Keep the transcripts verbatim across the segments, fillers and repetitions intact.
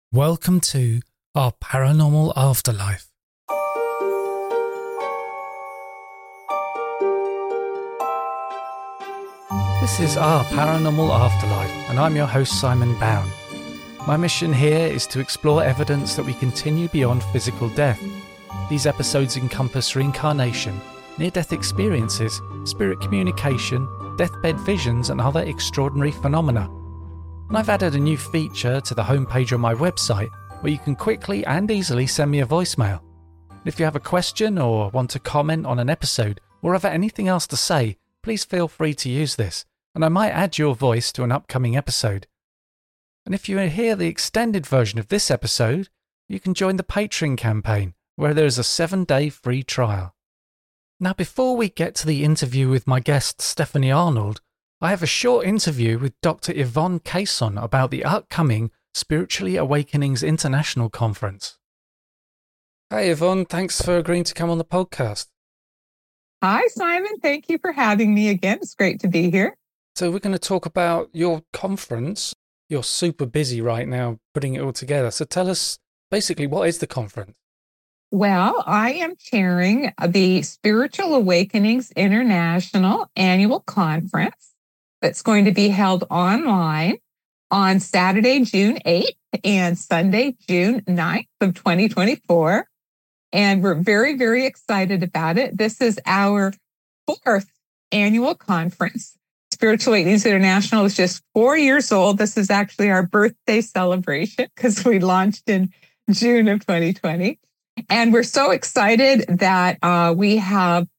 Welcome to our paranormal afterlife. This is our paranormal afterlife, and I'm your host, Simon Bown. My mission here is to explore evidence that we continue beyond physical death. These episodes encompass reincarnation, near-death experiences, spirit communication, deathbed visions, and other extraordinary phenomena. And I've added a new feature to the homepage on my website where you can quickly and easily send me a voicemail. If you have a question or want to comment on an episode or have anything else to say, please feel free to use this, and I might add your voice to an upcoming episode. And if you hear the extended version of this episode, you can join the Patreon campaign where there is a seven-day free trial. Now, before we get to the interview with my guest Stephanie Arnold, I have a short interview with Doctor Yvonne Caisson about the upcoming Spiritually Awakenings International Conference. Hi Yvonne, thanks for agreeing to come on the podcast. Hi Simon, thank you for having me again. It's great to be here. So we're going to talk about your conference. You're super busy right now putting it all together. So tell us basically, what is the conference? Well, I am chairing the Spiritual Awakenings International Annual Conference that's going to be held online on Saturday, June eighth and Sunday, June ninth of twenty twenty-four. And we're very, very excited about it. This is our fourth annual conference. Spiritual Awakenings International is just four years old. This is actually our birthday celebration because we launched in June of twenty twenty. And we're so excited that uh, we have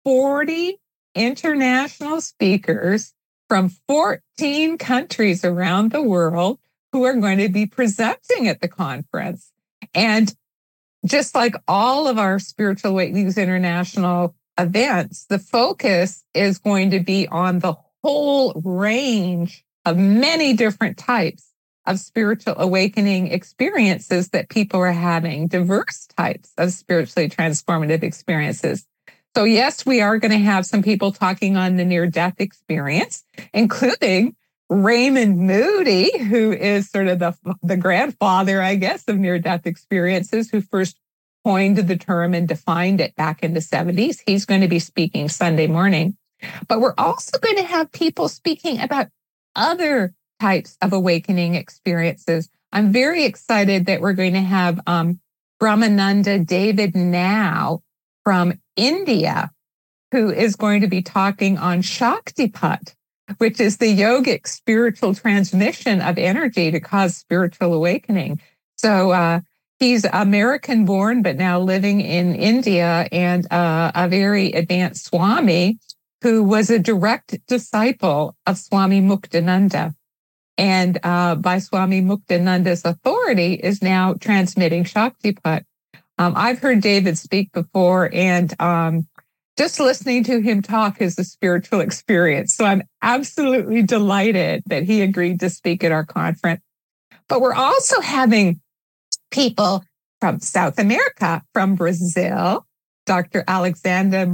forty international speakers from fourteen countries around the world who are going to be presenting at the conference. And just like all of our Spiritual Awakenings International events, the focus is going to be on the whole range of many different types of spiritual awakening experiences that people are having, diverse types of spiritually transformative experiences. So yes, we are going to have some people talking on the near-death experience, including Raymond Moody, who is sort of the, the grandfather, I guess, of near-death experiences, who first coined the term and defined it back in the seventies. He's going to be speaking Sunday morning. But we're also going to have people speaking about other types of awakening experiences. I'm very excited that we're going to have um, Brahmananda David Now from India, who is going to be talking on Shaktipat, which is the yogic spiritual transmission of energy to cause spiritual awakening. So uh, he's American born, but now living in India, and uh, a very advanced Swami who was a direct disciple of Swami Muktananda. And uh, by Swami Muktananda's authority is now transmitting Shaktipat. Um, I've heard David speak before, and um, just listening to him talk is a spiritual experience. So I'm absolutely delighted that he agreed to speak at our conference. But we're also having people from South America, from Brazil, Doctor Alexander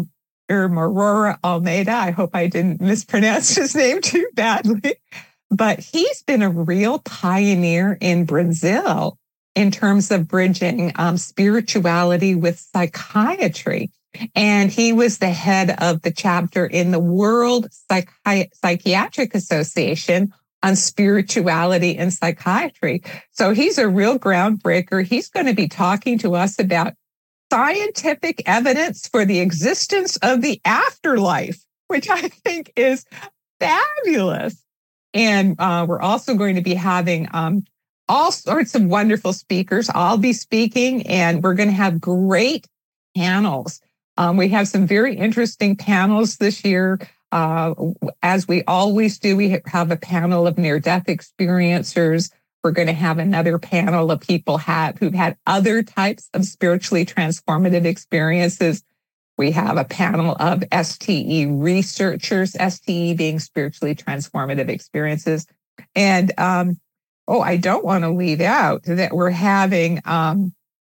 Marora Almeida. I hope I didn't mispronounce his name too badly. But he's been a real pioneer in Brazil in terms of bridging um, spirituality with psychiatry. And he was the head of the chapter in the World Psychi- Psychiatric Association on spirituality and psychiatry. So he's a real groundbreaker. He's going to be talking to us about scientific evidence for the existence of the afterlife, which I think is fabulous. And uh, we're also going to be having um, all sorts of wonderful speakers. I'll be speaking, and we're going to have great panels. Um, we have some very interesting panels this year. Uh, as we always do, we have a panel of near-death experiencers. We're going to have another panel of people have, who've had other types of spiritually transformative experiences. We have a panel of S T E researchers, S T E being spiritually transformative experiences. And, um, oh, I don't want to leave out that we're having um,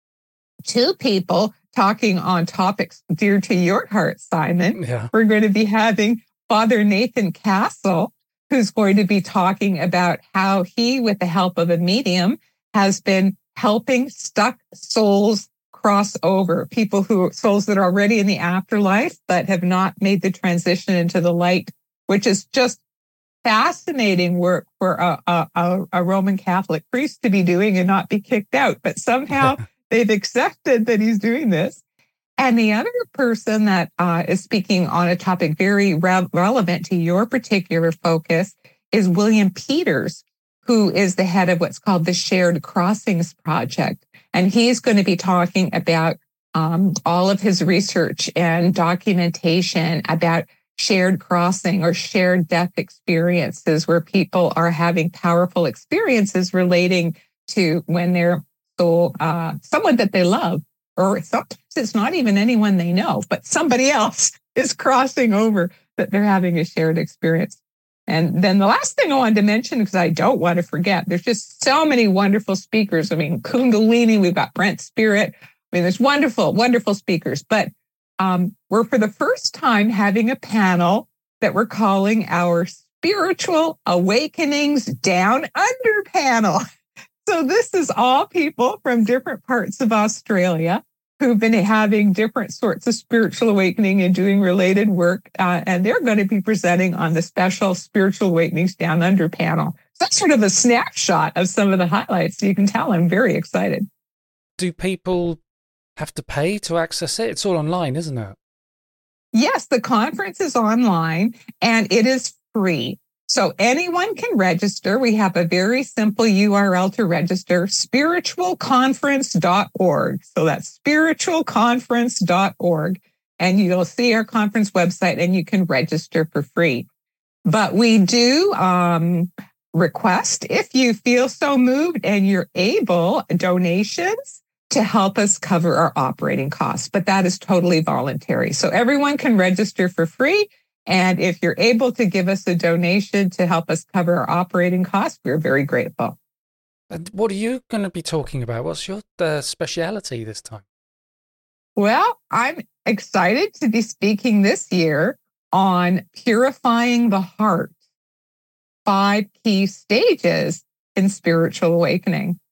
two people talking on topics dear to your heart, Simon. Yeah. We're going to be having Father Nathan Castle, who's going to be talking about how he, with the help of a medium, has been helping stuck souls cross over, people who, souls that are already in the afterlife, but have not made the transition into the light, which is just fascinating work for a, a, a Roman Catholic priest to be doing and not be kicked out. But somehow they've accepted that he's doing this. And the other person that uh, is speaking on a topic very re- relevant to your particular focus is William Peters, who is the head of what's called the Shared Crossings Project. And he's going to be talking about um, all of his research and documentation about shared crossing or shared death experiences, where people are having powerful experiences relating to when their soul, uh, someone that they love, or sometimes it's not even anyone they know, but somebody else is crossing over, that they're having a shared experience. And then the last thing I wanted to mention, because I don't want to forget, there's just so many wonderful speakers. I mean, Kundalini, we've got Brent Spirit. I mean, there's wonderful, wonderful speakers. But um, we're for the first time having a panel that we're calling our Spiritual Awakenings Down Under panel. So this is all people from different parts of Australia who've been having different sorts of spiritual awakening and doing related work. Uh, and they're going to be presenting on the special Spiritual Awakenings Down Under panel. So that's sort of a snapshot of some of the highlights. You can tell I'm very excited. Do people have to pay to access it? It's all online, isn't it? Yes, the conference is online and it is free. So anyone can register. We have a very simple U R L to register, spiritual conference dot org. So that's spiritual conference dot org. And you'll see our conference website and you can register for free. But we do um, request, if you feel so moved and you're able, donations to help us cover our operating costs. But that is totally voluntary. So everyone can register for free. And if you're able to give us a donation to help us cover our operating costs, we're very grateful. And what are you going to be talking about? What's your uh, speciality this time? Well, I'm excited to be speaking this year on purifying the heart, five key stages in spiritual awakening.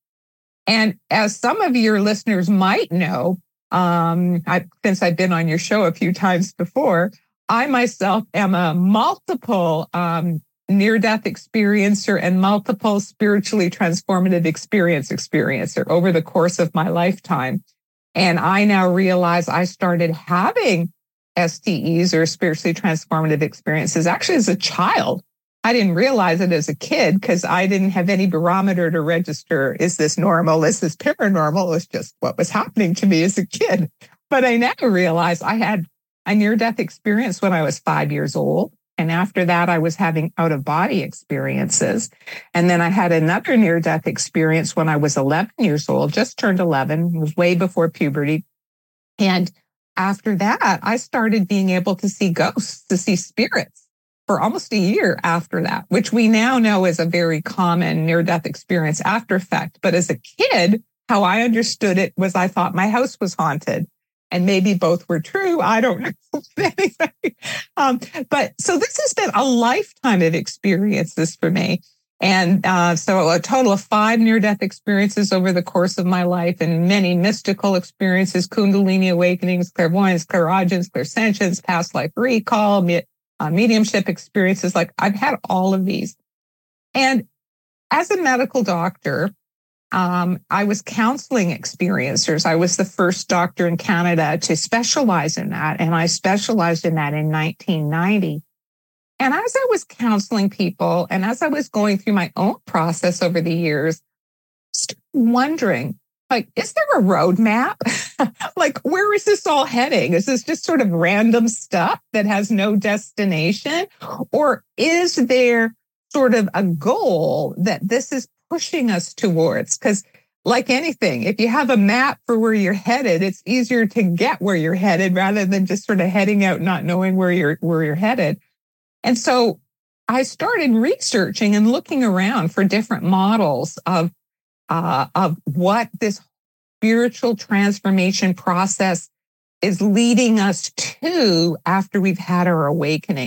And as some of your listeners might know, um, I, since I've been on your show a few times before, I myself am a multiple um, near-death experiencer and multiple spiritually transformative experience experiencer over the course of my lifetime. And I now realize I started having S T Es or spiritually transformative experiences actually as a child. I didn't realize it as a kid because I didn't have any barometer to register. Is this normal? Is this paranormal? It was just what was happening to me as a kid. But I now realize I had a near-death experience when I was five years old. And after that, I was having out-of-body experiences. And then I had another near-death experience when I was eleven years old, just turned eleven, it was way before puberty. And after that, I started being able to see ghosts, to see spirits for almost a year after that, which we now know is a very common near-death experience after effect. But as a kid, how I understood it was I thought my house was haunted. And maybe both were true. I don't know. Anyway, um, but so this has been a lifetime of experiences for me. And uh, so a total of five near-death experiences over the course of my life, and many mystical experiences, Kundalini awakenings, clairvoyance, clairaudience, clairsentience, past life recall, me- uh, mediumship experiences. Like I've had all of these. And as a medical doctor, Um, I was counseling experiencers. I was the first doctor in Canada to specialize in that. And I specialized in that in nineteen ninety. And as I was counseling people and as I was going through my own process over the years, I started wondering, like, is there a roadmap? Like, where is this all heading? Is this just sort of random stuff that has no destination? Or is there sort of a goal that this is pushing us towards? Because like anything, if you have a map for where you're headed, it's easier to get where you're headed rather than just sort of heading out, not knowing where you're where you're headed. And so I started researching and looking around for different models of uh, of what this spiritual transformation process is leading us to after we've had our awakening.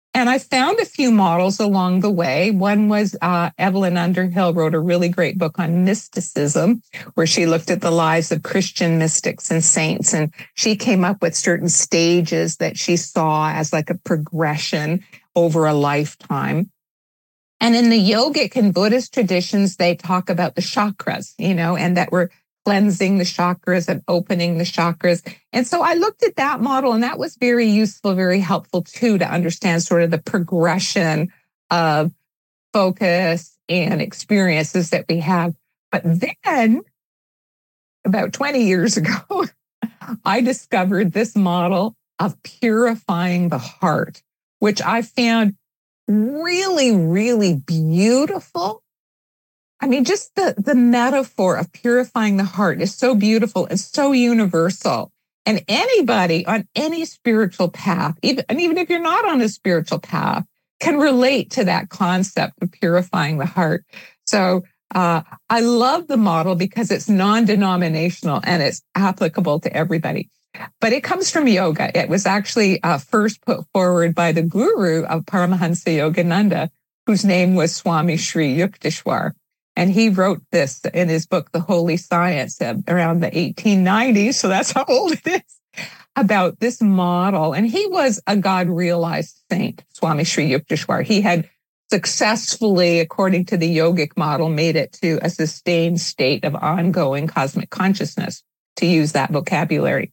And I found a few models along the way. One was uh, Evelyn Underhill wrote a really great book on mysticism, where she looked at the lives of Christian mystics and saints. And she came up with certain stages that she saw as like a progression over a lifetime. And in the yogic and Buddhist traditions, they talk about the chakras, you know, and that we're cleansing the chakras and opening the chakras. And so I looked at that model, and that was very useful, very helpful too, to understand sort of the progression of focus and experiences that we have. But then about twenty years ago, I discovered this model of purifying the heart, which I found really, really beautiful. I mean, just the, the metaphor of purifying the heart is so beautiful and so universal. And anybody on any spiritual path, even, and even if you're not on a spiritual path, can relate to that concept of purifying the heart. So uh, I love the model because it's non-denominational and it's applicable to everybody. But it comes from yoga. It was actually uh, first put forward by the guru of Paramahansa Yogananda, whose name was Swami Sri Yukteswar. And he wrote this in his book, The Holy Science, around the eighteen nineties. So that's how old it is, about this model. And he was a God-realized saint, Swami Sri Yukteswar. He had successfully, according to the yogic model, made it to a sustained state of ongoing cosmic consciousness, to use that vocabulary.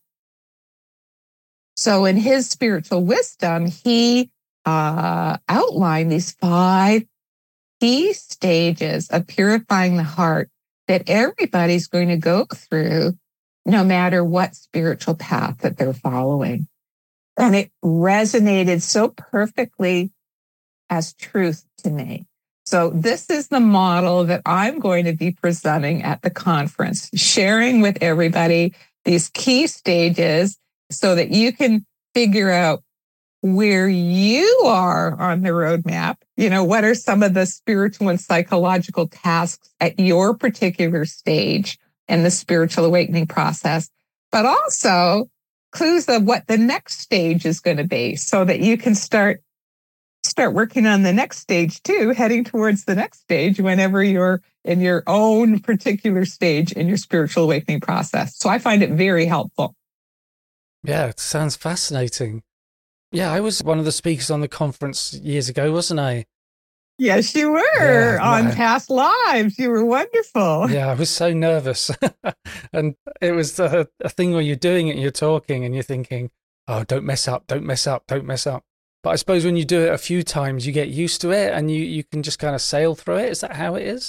So in his spiritual wisdom, he uh, outlined these five key stages of purifying the heart that everybody's going to go through, no matter what spiritual path that they're following. And it resonated so perfectly as truth to me. So this is the model that I'm going to be presenting at the conference, sharing with everybody these key stages so that you can figure out where you are on the roadmap. You know, what are some of the spiritual and psychological tasks at your particular stage in the spiritual awakening process, but also clues of what the next stage is going to be, so that you can start start working on the next stage too, heading towards the next stage whenever you're in your own particular stage in your spiritual awakening process. So I find it very helpful. Yeah, it sounds fascinating. Yeah, I was one of the speakers on the conference years ago, wasn't I? Yes, you were. Yeah, on no. Past Lives. You were wonderful. Yeah, I was so nervous. And it was a, a thing where you're doing it and you're talking and you're thinking, oh, don't mess up, don't mess up, don't mess up. But I suppose when you do it a few times, you get used to it and you, you can just kind of sail through it. Is that how it is?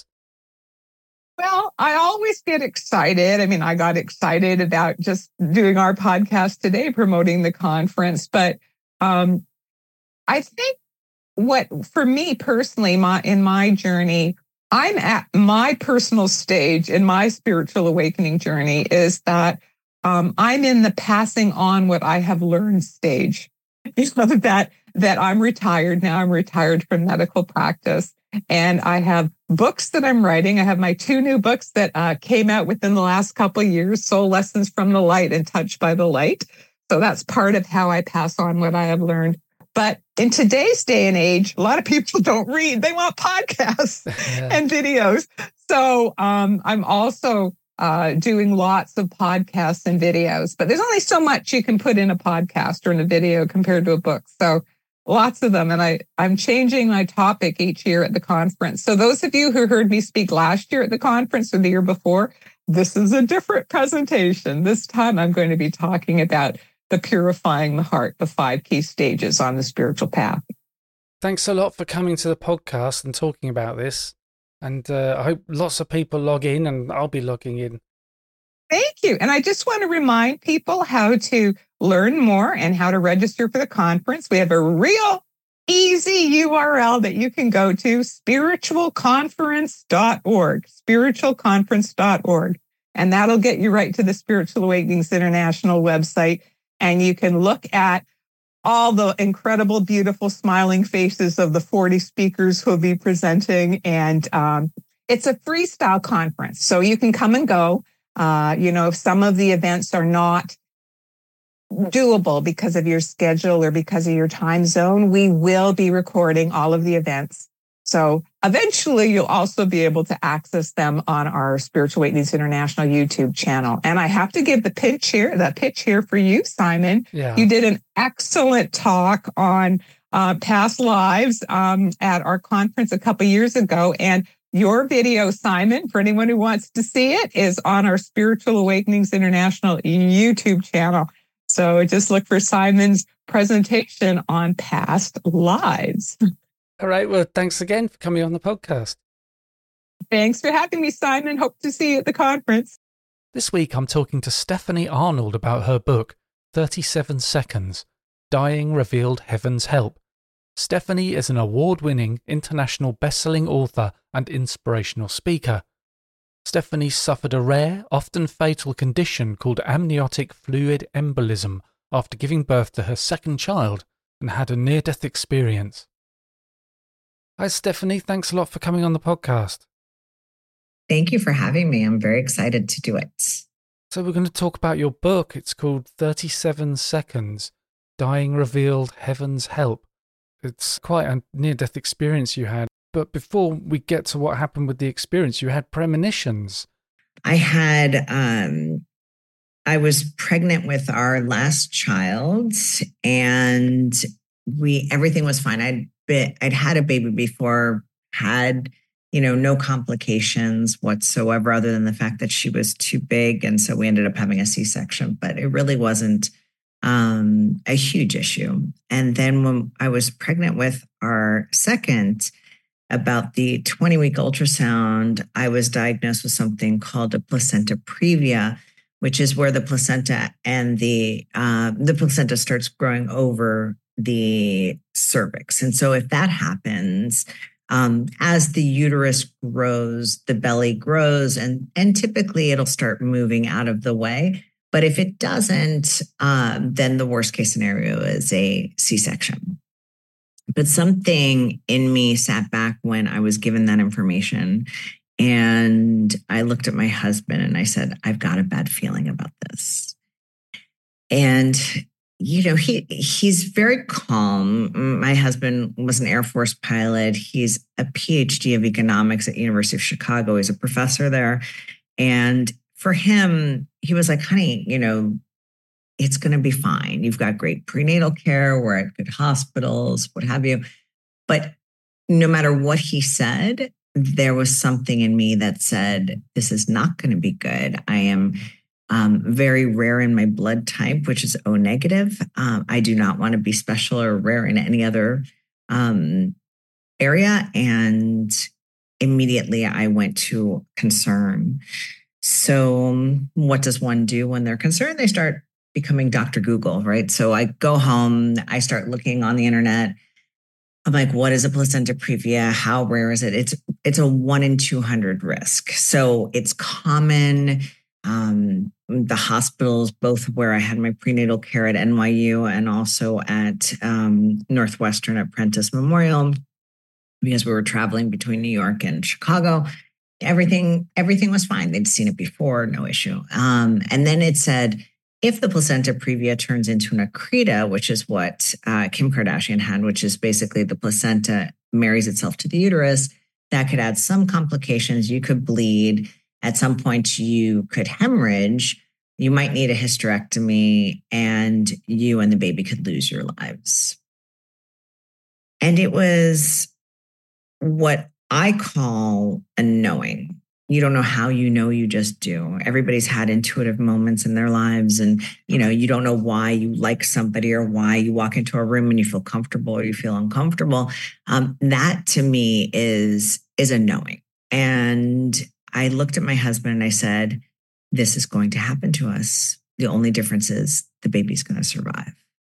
Well, I always get excited. I mean, I got excited about just doing our podcast today, promoting the conference. But um, I think what, for me personally, my in my journey, I'm at my personal stage in my spiritual awakening journey is that um, I'm in the passing on what I have learned stage. You know, that that I'm retired now. I'm retired from medical practice. And I have books that I'm writing. I have my two new books that uh, came out within the last couple of years, Soul Lessons from the Light and Touched by the Light. So that's part of how I pass on what I have learned. But in today's day and age, a lot of people don't read. They want podcasts yeah. and videos. So um, I'm also uh, doing lots of podcasts and videos. But there's only so much you can put in a podcast or in a video compared to a book. So lots of them. And I, I'm changing my topic each year at the conference. So those of you who heard me speak last year at the conference or the year before, this is a different presentation. This time I'm going to be talking about the purifying the heart, the five key stages on the spiritual path. Thanks a lot for coming to the podcast and talking about this. And uh, I hope lots of people log in, and I'll be logging in. Thank you. And I just want to remind people how to learn more and how to register for the conference. We have a real easy U R L that you can go to, spiritual conference dot org, spiritual conference dot org. And that'll get you right to the Spiritual Awakenings International website. And you can look at all the incredible, beautiful, smiling faces of the forty speakers who will be presenting. And um, it's a freestyle conference, so you can come and go. Uh, you know, if some of the events are not doable because of your schedule or because of your time zone, we will be recording all of the events. So eventually you'll also be able to access them on our Spiritual Awakenings International YouTube channel. And I have to give the pitch here, the pitch here for you, Simon. Yeah. You did an excellent talk on uh, past lives um, at our conference a couple years ago. And your video, Simon, for anyone who wants to see it, is on our Spiritual Awakenings International YouTube channel. So just look for Simon's presentation on past lives. All right. Well, thanks again for coming on the podcast. Thanks for having me, Simon. Hope to see you at the conference. This week, I'm talking to Stephanie Arnold about her book, thirty-seven seconds, Dying Revealed Heaven's Help. Stephanie is an award-winning, international best-selling author and inspirational speaker. Stephanie suffered a rare, often fatal condition called amniotic fluid embolism after giving birth to her second child and had a near-death experience. Hi, Stephanie. Thanks a lot for coming on the podcast. Thank you for having me. I'm very excited to do it. So we're going to talk about your book. It's called thirty-seven seconds, Dying Revealed Heaven's Help. It's quite a near-death experience you had. But before we get to what happened with the experience, you had premonitions. I had, um, I was pregnant with our last child, and we, everything was fine. I'd been, I'd had a baby before, had, you know, no complications whatsoever, other than the fact that she was too big. And so we ended up having a C-section, but it really wasn't um, a huge issue. And then when I was pregnant with our second, about the twenty-week ultrasound, I was diagnosed with something called a placenta previa, which is where the placenta and the uh, the placenta starts growing over the cervix. And so if that happens, um, as the uterus grows, the belly grows, and, and typically it'll start moving out of the way. But if it doesn't, um, then the worst case scenario is a C-section. But something in me sat back when I was given that information. And I looked at my husband and I said, I've got a bad feeling about this. And, you know, he he's very calm. My husband was an Air Force pilot. He's a P H D of economics at University of Chicago. He's a professor there. And for him, he was like, honey, you know, it's going to be fine. You've got great prenatal care. We're at good hospitals, what have you. But no matter what he said, there was something in me that said, this is not going to be good. I am um, very rare in my blood type, which is O negative. Um, I do not want to be special or rare in any other um, area. And immediately I went to concern. So what does one do when they're concerned? They start becoming Doctor Google, right? So I go home, I start looking on the internet. I'm like, what is a placenta previa? How rare is it? It's it's a one in two hundred risk. So it's common. Um, the hospitals, both where I had my prenatal care at N Y U and also at um, Northwestern at Prentice Memorial, because we were traveling between New York and Chicago, everything everything was fine. They'd seen it before, no issue. Um, and then it said, if the placenta previa turns into an accreta, which is what uh, Kim Kardashian had, which is basically the placenta marries itself to the uterus, that could add some complications. You could bleed. At some point, you could hemorrhage. You might need a hysterectomy, and you and the baby could lose your lives. And it was what I call a knowing. You don't know how you know, you just do. Everybody's had intuitive moments in their lives, and you know, you don't know why you like somebody or why you walk into a room and you feel comfortable or you feel uncomfortable. Um, that to me is, is a knowing. And I looked at my husband and I said, this is going to happen to us. The only difference is the baby's going to survive.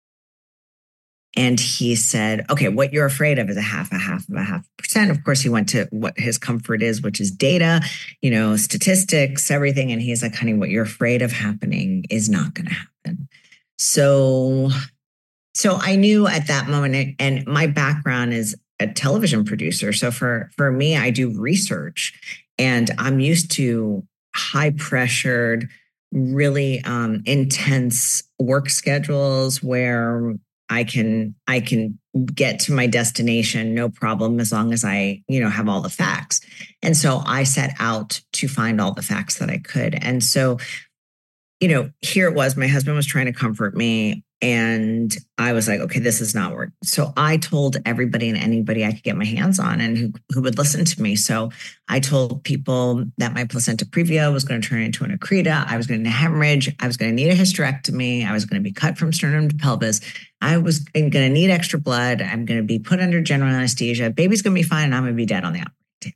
And he said, okay, what you're afraid of is a half, a half of a half percent. Of course, he went to what his comfort is, which is data, you know, statistics, everything. And he's like, honey, what you're afraid of happening is not going to happen. So, so I knew at that moment, and my background is a television producer. So for, for me, I do research, and I'm used to high pressured, really um, intense work schedules where I can I can get to my destination no problem as long as I, you know, have all the facts. And so I set out to find all the facts that I could. And so, you know, here it was, my husband was trying to comfort me. And I was like, okay, this is not working. So I told everybody and anybody I could get my hands on and who, who would listen to me. So I told people that my placenta previa was going to turn into an accreta. I was going to hemorrhage. I was going to need a hysterectomy. I was going to be cut from sternum to pelvis. I was going to need extra blood. I'm going to be put under general anesthesia. Baby's going to be fine and I'm going to be dead on the operating table.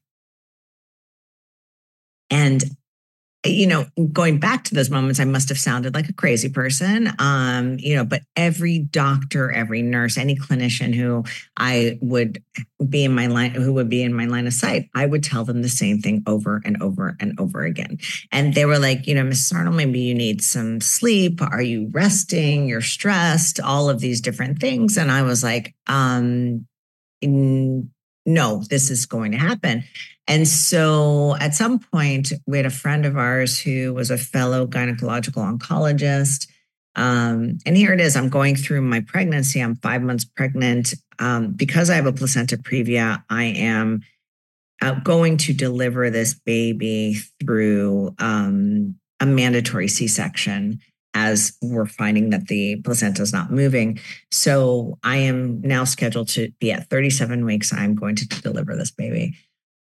And you know, going back to those moments, I must have sounded like a crazy person. Um, you know, but every doctor, every nurse, any clinician who I would be in my line, who would be in my line of sight, I would tell them the same thing over and over and over again. And they were like, you know, Missus Arnold, maybe you need some sleep. Are you resting? You're stressed, all of these different things. And I was like, um, no, this is going to happen. And so at some point, we had a friend of ours who was a fellow gynecological oncologist. Um, and here it is. I'm going through my pregnancy. I'm five months pregnant. Um, because I have a placenta previa, I am uh, going to deliver this baby through um, a mandatory C-section as we're finding that the placenta is not moving. So I am now scheduled to be at thirty-seven weeks. I'm going to deliver this baby.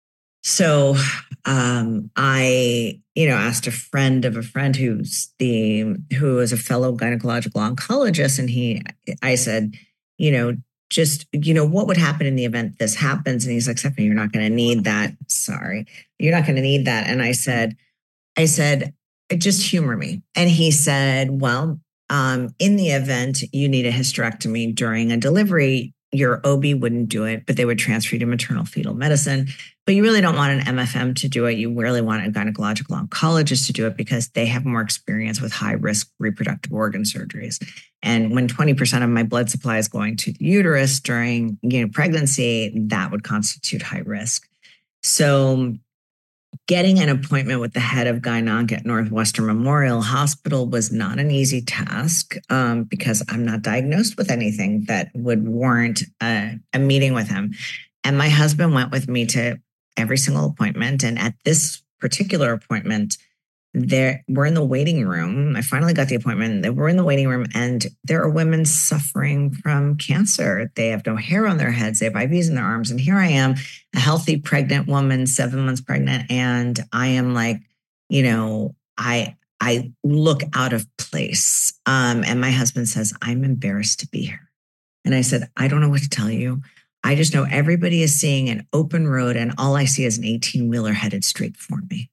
So um, I, you know, asked a friend of a friend who's the who is a fellow gynecological oncologist, and he, I said, you know, just, you know, what would happen in the event this happens? And he's like, Stephanie, you're not going to need that. Sorry, you're not going to need that. And I said, I said, just humor me. And he said, well, um, in the event you need a hysterectomy during a delivery, your O B wouldn't do it, but they would transfer you to maternal fetal medicine. But you really don't want an M F M to do it. You really want a gynecological oncologist to do it because they have more experience with high risk reproductive organ surgeries. And when twenty percent of my blood supply is going to the uterus during, you know, pregnancy, that would constitute high risk. So getting an appointment with the head of gyn-onc at Northwestern Memorial Hospital was not an easy task um, because I'm not diagnosed with anything that would warrant a, a meeting with him. And my husband went with me to every single appointment. And at this particular appointment, there we're in the waiting room. I finally got the appointment. We're in the waiting room and there are women suffering from cancer. They have no hair on their heads. They have I Vs in their arms. And here I am, a healthy pregnant woman, seven months pregnant. And I am like, you know, I, I look out of place. Um, and my husband says, I'm embarrassed to be here. And I said, I don't know what to tell you. I just know everybody is seeing an open road and all I see is an eighteen wheeler headed straight for me.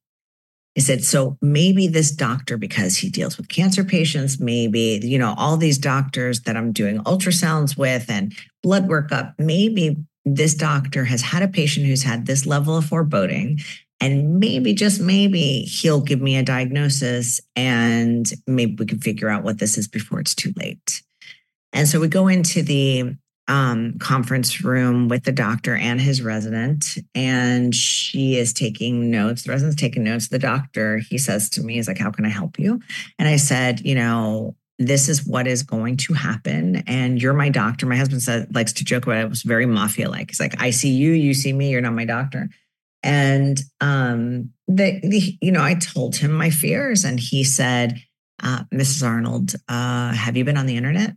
I said, so maybe this doctor, because he deals with cancer patients, maybe, you know, all these doctors that I'm doing ultrasounds with and blood workup, maybe this doctor has had a patient who's had this level of foreboding, and maybe, just maybe, he'll give me a diagnosis and maybe we can figure out what this is before it's too late. And so we go into the Um, conference room with the doctor and his resident, and she is taking notes. The resident's taking notes. The doctor, he says to me, he's like, how can I help you? And I said, you know, this is what is going to happen. And you're my doctor. My husband said, likes to joke about it. It was very mafia-like. He's like, I see you, you see me, you're not my doctor. And, um, the, the you know, I told him my fears and he said, uh, Missus Arnold, uh, have you been on the internet?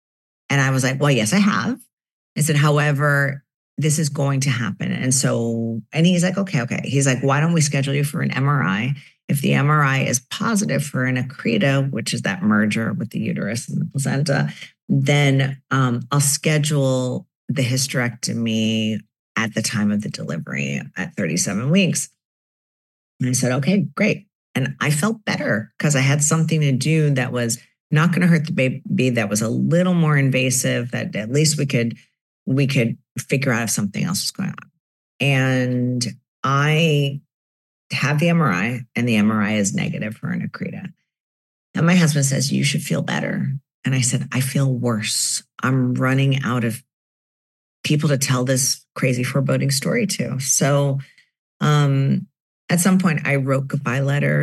And I was like, well, yes, I have. I said, however, this is going to happen. And so, and he's like, okay, okay. He's like, why don't we schedule you for an M R I? If the M R I is positive for an accreta, which is that merger with the uterus and the placenta, then um, I'll schedule the hysterectomy at the time of the delivery at thirty-seven weeks. And I said, okay, great. And I felt better because I had something to do that was not going to hurt the baby, that was a little more invasive, that at least we could we could figure out if something else was going on. And I have the M R I, and the M R I is negative for an accreta. And my husband says, you should feel better. And I said, I feel worse. I'm running out of people to tell this crazy foreboding story to. So um, at some point, I wrote goodbye letters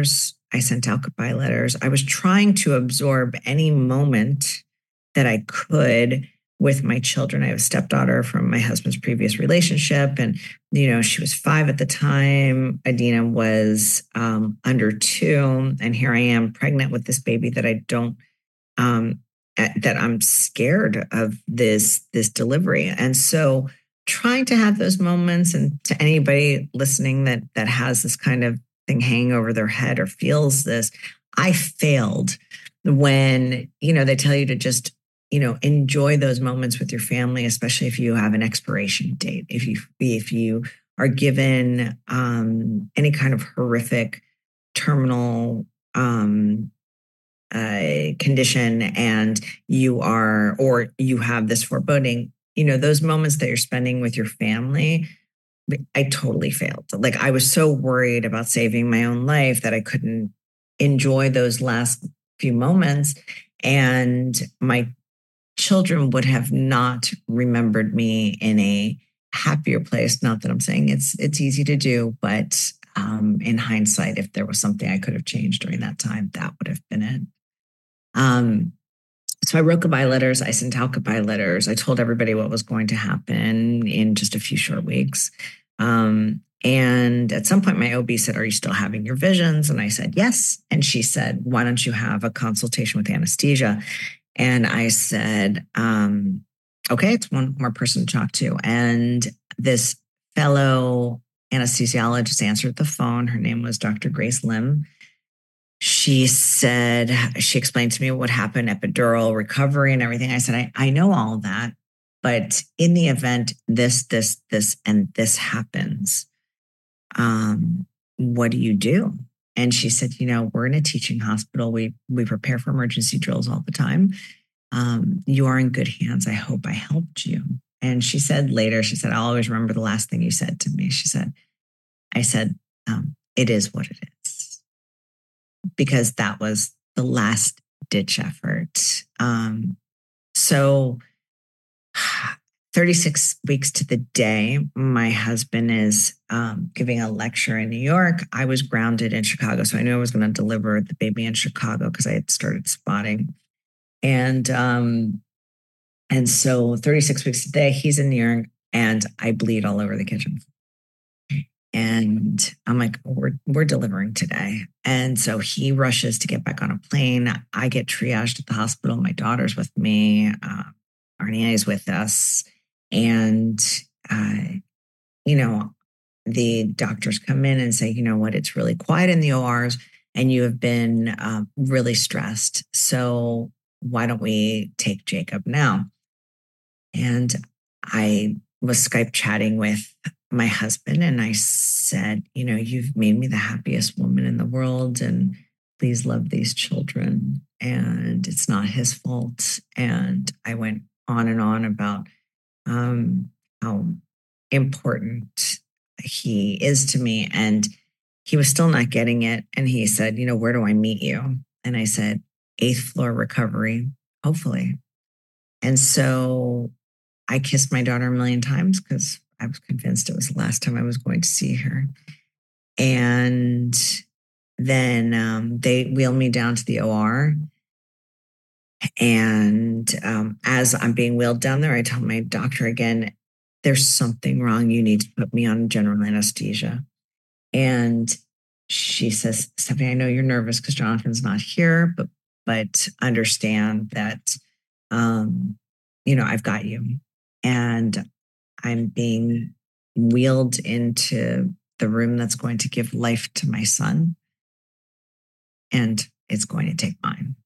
I sent out goodbye letters. I was trying to absorb any moment that I could with my children. I have a stepdaughter from my husband's previous relationship. And, you know, she was five at the time. Adina was um, under two. And here I am pregnant with this baby that I don't, um, that I'm scared of this, this delivery. And so trying to have those moments, and to anybody listening that, that has this kind of thing hanging over their head or feels this, I failed when, you know, they tell you to just, you know, enjoy those moments with your family, especially if you have an expiration date. If you if you are given um, any kind of horrific terminal um, uh, condition, and you are, or you have this foreboding, you know, those moments that you're spending with your family, I totally failed. Like, I was so worried about saving my own life that I couldn't enjoy those last few moments, and my children would have not remembered me in a happier place. Not that I'm saying it's it's easy to do, but um, in hindsight, if there was something I could have changed during that time, that would have been it. Um, so I wrote goodbye letters. I sent out goodbye letters. I told everybody what was going to happen in just a few short weeks. Um, and at some point, my O B said, "Are you still having your visions?" And I said, "Yes." And she said, "Why don't you have a consultation with anesthesia?" And I said, um, okay, it's one more person to talk to. And this fellow anesthesiologist answered the phone. Her name was Doctor Grace Lim. She said, she explained to me what happened, epidural recovery and everything. I said, I, I know all that, but in the event this, this, this, and this happens, um, what do you do? And she said, you know, we're in a teaching hospital. We we prepare for emergency drills all the time. Um, you are in good hands. I hope I helped you. And she said later, she said, I'll always remember the last thing you said to me. She said, I said, um, it is what it is. Because that was the last ditch effort. Um, so thirty-six weeks to the day, my husband is um, giving a lecture in New York. I was grounded in Chicago. So I knew I was going to deliver the baby in Chicago because I had started spotting. And um, and so thirty-six weeks to the day, he's in New York, and I bleed all over the kitchen. And I'm like, we're we're delivering today. And so he rushes to get back on a plane. I get triaged at the hospital. My daughter's with me. Uh, Arnie is with us. And, uh, you know, the doctors come in and say, you know what, it's really quiet in the O Rs and you have been uh, really stressed. So why don't we take Jacob now? And I was Skype chatting with my husband and I said, you know, you've made me the happiest woman in the world and please love these children. And it's not his fault. And I went on and on about um, how important he is to me. And he was still not getting it. And he said, you know, where do I meet you? And I said, eighth floor recovery, hopefully. And so I kissed my daughter a million times because I was convinced it was the last time I was going to see her. And then um, they wheeled me down to the O R. And um, as I'm being wheeled down there, I tell my doctor again, there's something wrong. You need to put me on general anesthesia. And she says, Stephanie, I know you're nervous because Jonathan's not here, but but understand that, um, you know, I've got you. And I'm being wheeled into the room that's going to give life to my son. And it's going to take mine.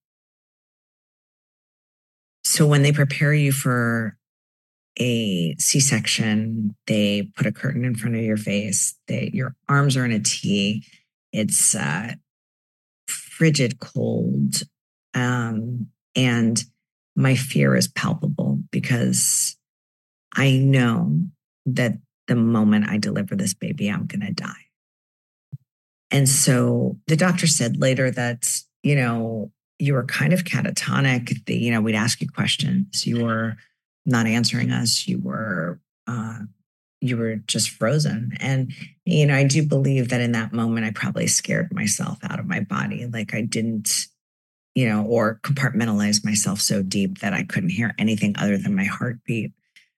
So when they prepare you for a C-section, they put a curtain in front of your face. They, your arms are in a T. It's uh, frigid cold. Um, and my fear is palpable because I know that the moment I deliver this baby, I'm going to die. And so the doctor said later that, you know, you were kind of catatonic. The, you know, we'd ask you questions. You were not answering us. You were uh, you were just frozen. And, you know, I do believe that in that moment, I probably scared myself out of my body. Like I didn't, you know, or compartmentalized myself so deep that I couldn't hear anything other than my heartbeat.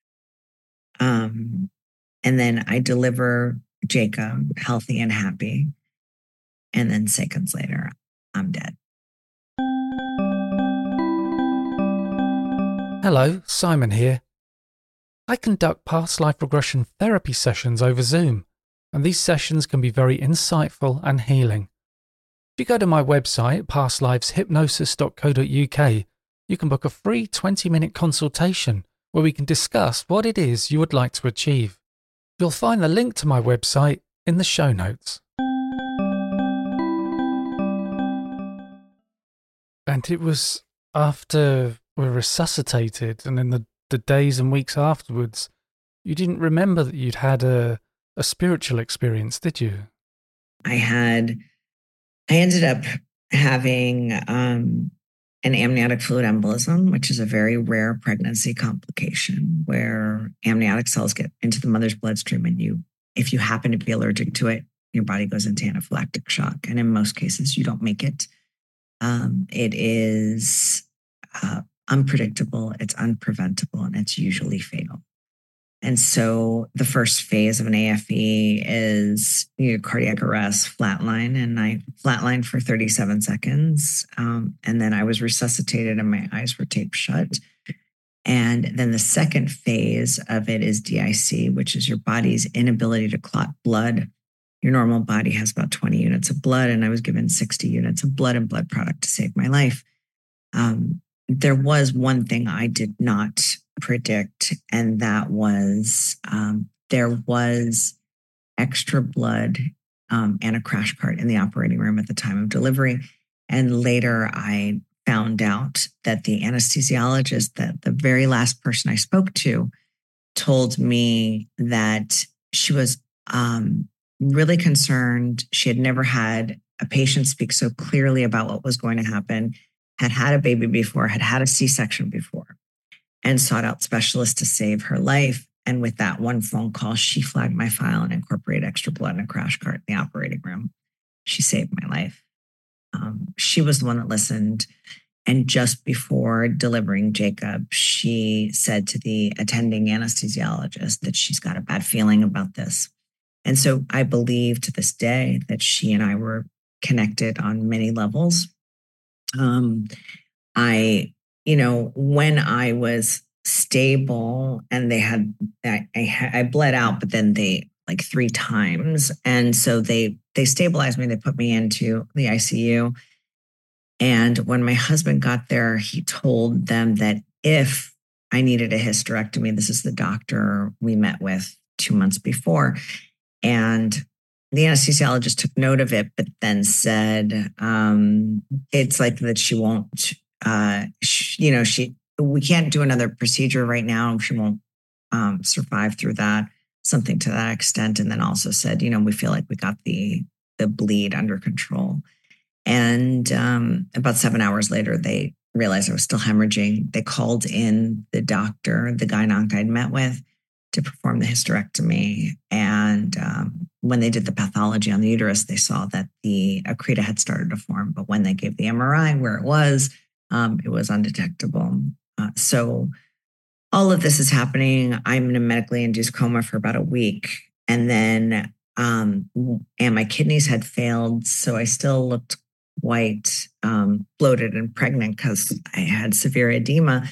Um, and then I deliver Jacob healthy and happy. And then seconds later, I'm dead. Hello, Simon here. I conduct past life regression therapy sessions over Zoom, and these sessions can be very insightful and healing. If you go to my website, past lives hypnosis dot co dot U K, you can book a free twenty minute consultation where we can discuss what it is you would like to achieve. You'll find the link to my website in the show notes. And it was after we were resuscitated and in the, the days and weeks afterwards, you didn't remember that you'd had a, a spiritual experience, did you? I had, I ended up having um, an amniotic fluid embolism, which is a very rare pregnancy complication where amniotic cells get into the mother's bloodstream, and you, if you happen to be allergic to it, your body goes into anaphylactic shock. And in most cases, you don't make it. Um, it is uh, unpredictable, it's unpreventable, and it's usually fatal. And so the first phase of an A F E is you know, cardiac arrest, flatline, and I flatlined for thirty-seven seconds. Um, and then I was resuscitated and my eyes were taped shut. And then the second phase of it is D I C, which is your body's inability to clot blood. Your normal body has about twenty units of blood, and I was given sixty units of blood and blood product to save my life. Um, there was one thing I did not predict, and that was um, there was extra blood um, and a crash cart in the operating room at the time of delivery. And later I found out that the anesthesiologist, that the very last person I spoke to, told me that she was um, really concerned. She had never had a patient speak so clearly about what was going to happen, had had a baby before, had had a C-section before, and sought out specialists to save her life. And with that one phone call, she flagged my file and incorporated extra blood in a crash cart in the operating room. She saved my life. Um, she was the one that listened. And just before delivering Jacob, she said to the attending anesthesiologist that she's got a bad feeling about this. And so I believe to this day that she and I were connected on many levels. Um, I, you know, when I was stable and they had, I, I, I bled out, but then they like three times. And so they, they stabilized me. They put me into the I C U. And when my husband got there, he told them that if I needed a hysterectomy, this is the doctor we met with two months before. And the anesthesiologist took note of it, but then said, um, it's like that she won't, uh, she, you know, she, we can't do another procedure right now. She won't um, survive through that, something to that extent. And then also said, you know, we feel like we got the, the bleed under control. And um, about seven hours later, they realized I was still hemorrhaging. They called in the doctor, the gynonc I'd met with, to perform the hysterectomy. And um, when they did the pathology on the uterus, they saw that the accreta had started to form. But when they gave the M R I where it was, um, it was undetectable. Uh, so all of this is happening. I'm in a medically induced coma for about a week. And then, um, and my kidneys had failed. So I still looked white, um, bloated and pregnant because I had severe edema.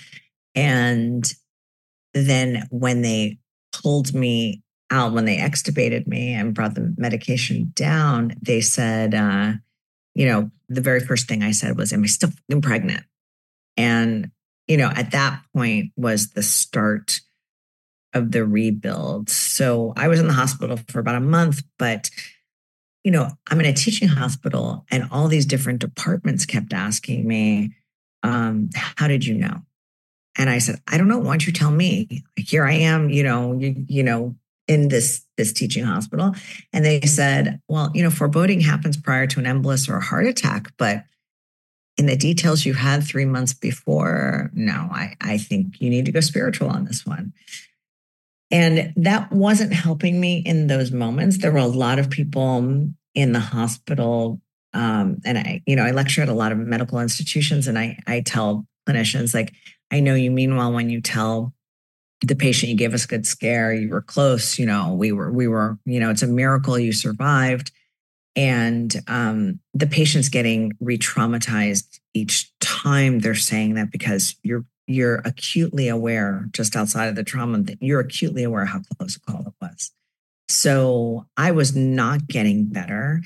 And then when they pulled me out, when they extubated me and brought the medication down, they said, uh, you know, the very first thing I said was, am I still pregnant? And, you know, at that point was the start of the rebuild. So I was in the hospital for about a month, but, you know, I'm in a teaching hospital and all these different departments kept asking me, um, how did you know? And I said, I don't know. Why don't you tell me? Here I am, you know, you, you know, in this, this teaching hospital. And they said, well, you know, foreboding happens prior to an embolus or a heart attack, but in the details you had three months before, no, I, I think you need to go spiritual on this one. And that wasn't helping me in those moments. There were a lot of people in the hospital. Um, and I, you know, I lecture at a lot of medical institutions, and I, I tell clinicians, like, I know you mean well when you tell the patient, you gave us a good scare, you were close, you know, we were, we were, you know, it's a miracle you survived. And um, the patient's getting re-traumatized each time they're saying that, because you're you're acutely aware, just outside of the trauma, that you're acutely aware how close a call it was. So I was not getting better.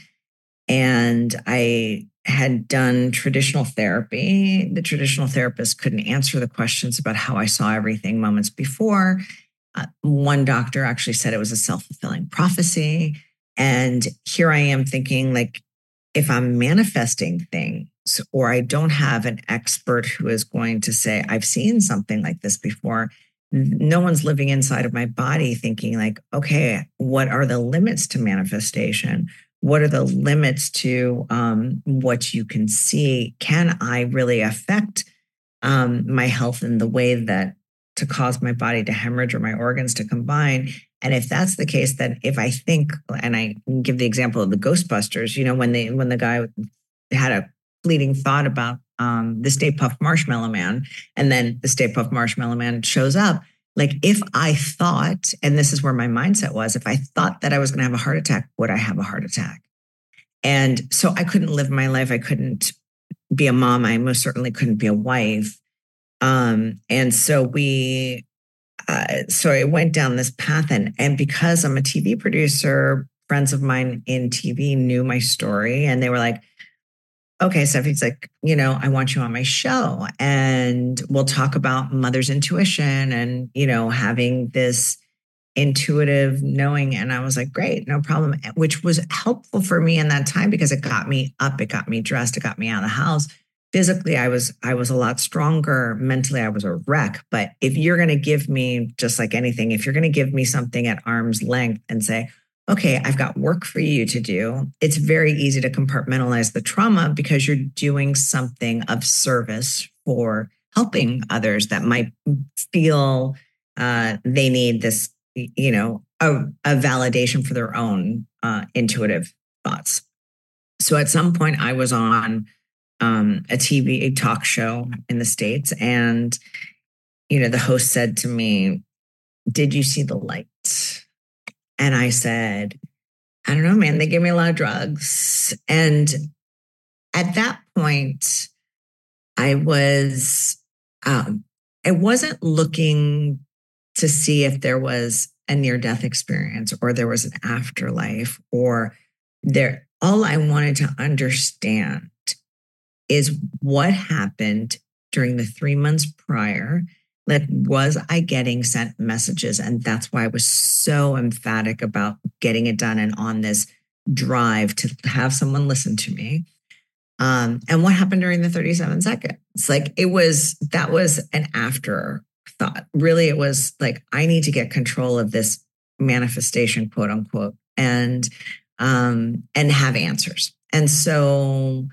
And I had done traditional therapy. The traditional therapist couldn't answer the questions about how I saw everything moments before. Uh, one doctor actually said it was a self-fulfilling prophecy. And here I am thinking, like, if I'm manifesting things, or I don't have an expert who is going to say, I've seen something like this before, no one's living inside of my body thinking, like, okay, what are the limits to manifestation? What are the limits to um, what you can see? Can I really affect um, my health in the way that to cause my body to hemorrhage or my organs to combine? And if that's the case, then if I think, and I give the example of the Ghostbusters, you know, when they when the guy had a fleeting thought about um, the Stay Puft Marshmallow Man, and then the Stay Puft Marshmallow Man shows up. Like, if I thought, and this is where my mindset was, if I thought that I was going to have a heart attack, would I have a heart attack? And so I couldn't live my life. I couldn't be a mom. I most certainly couldn't be a wife. Um, and so we, uh, so I went down this path, and, and because I'm a T V producer, friends of mine in T V knew my story, and they were like, okay, Stephanie's like, you know, I want you on my show, and we'll talk about mother's intuition and, you know, having this intuitive knowing. And I was like, great, no problem, which was helpful for me in that time because it got me up, it got me dressed, it got me out of the house. Physically, I was, I was a lot stronger. Mentally, I was a wreck. But if you're going to give me, just like anything, if you're going to give me something at arm's length and say, okay, I've got work for you to do, it's very easy to compartmentalize the trauma because you're doing something of service for helping others that might feel uh, they need this, you know, a, a validation for their own uh, intuitive thoughts. So at some point I was on um, a T V, a talk show in the States. And, you know, the host said to me, did you see the light? And I said, I don't know, man, they gave me a lot of drugs. And at that point, I was, um, I wasn't looking to see if there was a near-death experience or there was an afterlife or there. All I wanted to understand is what happened during the three months prior. Like, was I getting sent messages? And that's why I was so emphatic about getting it done and on this drive to have someone listen to me. Um, and what happened during the thirty-seven seconds? Like, it was, that was an afterthought. Really, it was like, I need to get control of this manifestation, quote unquote, and, um, and have answers. And so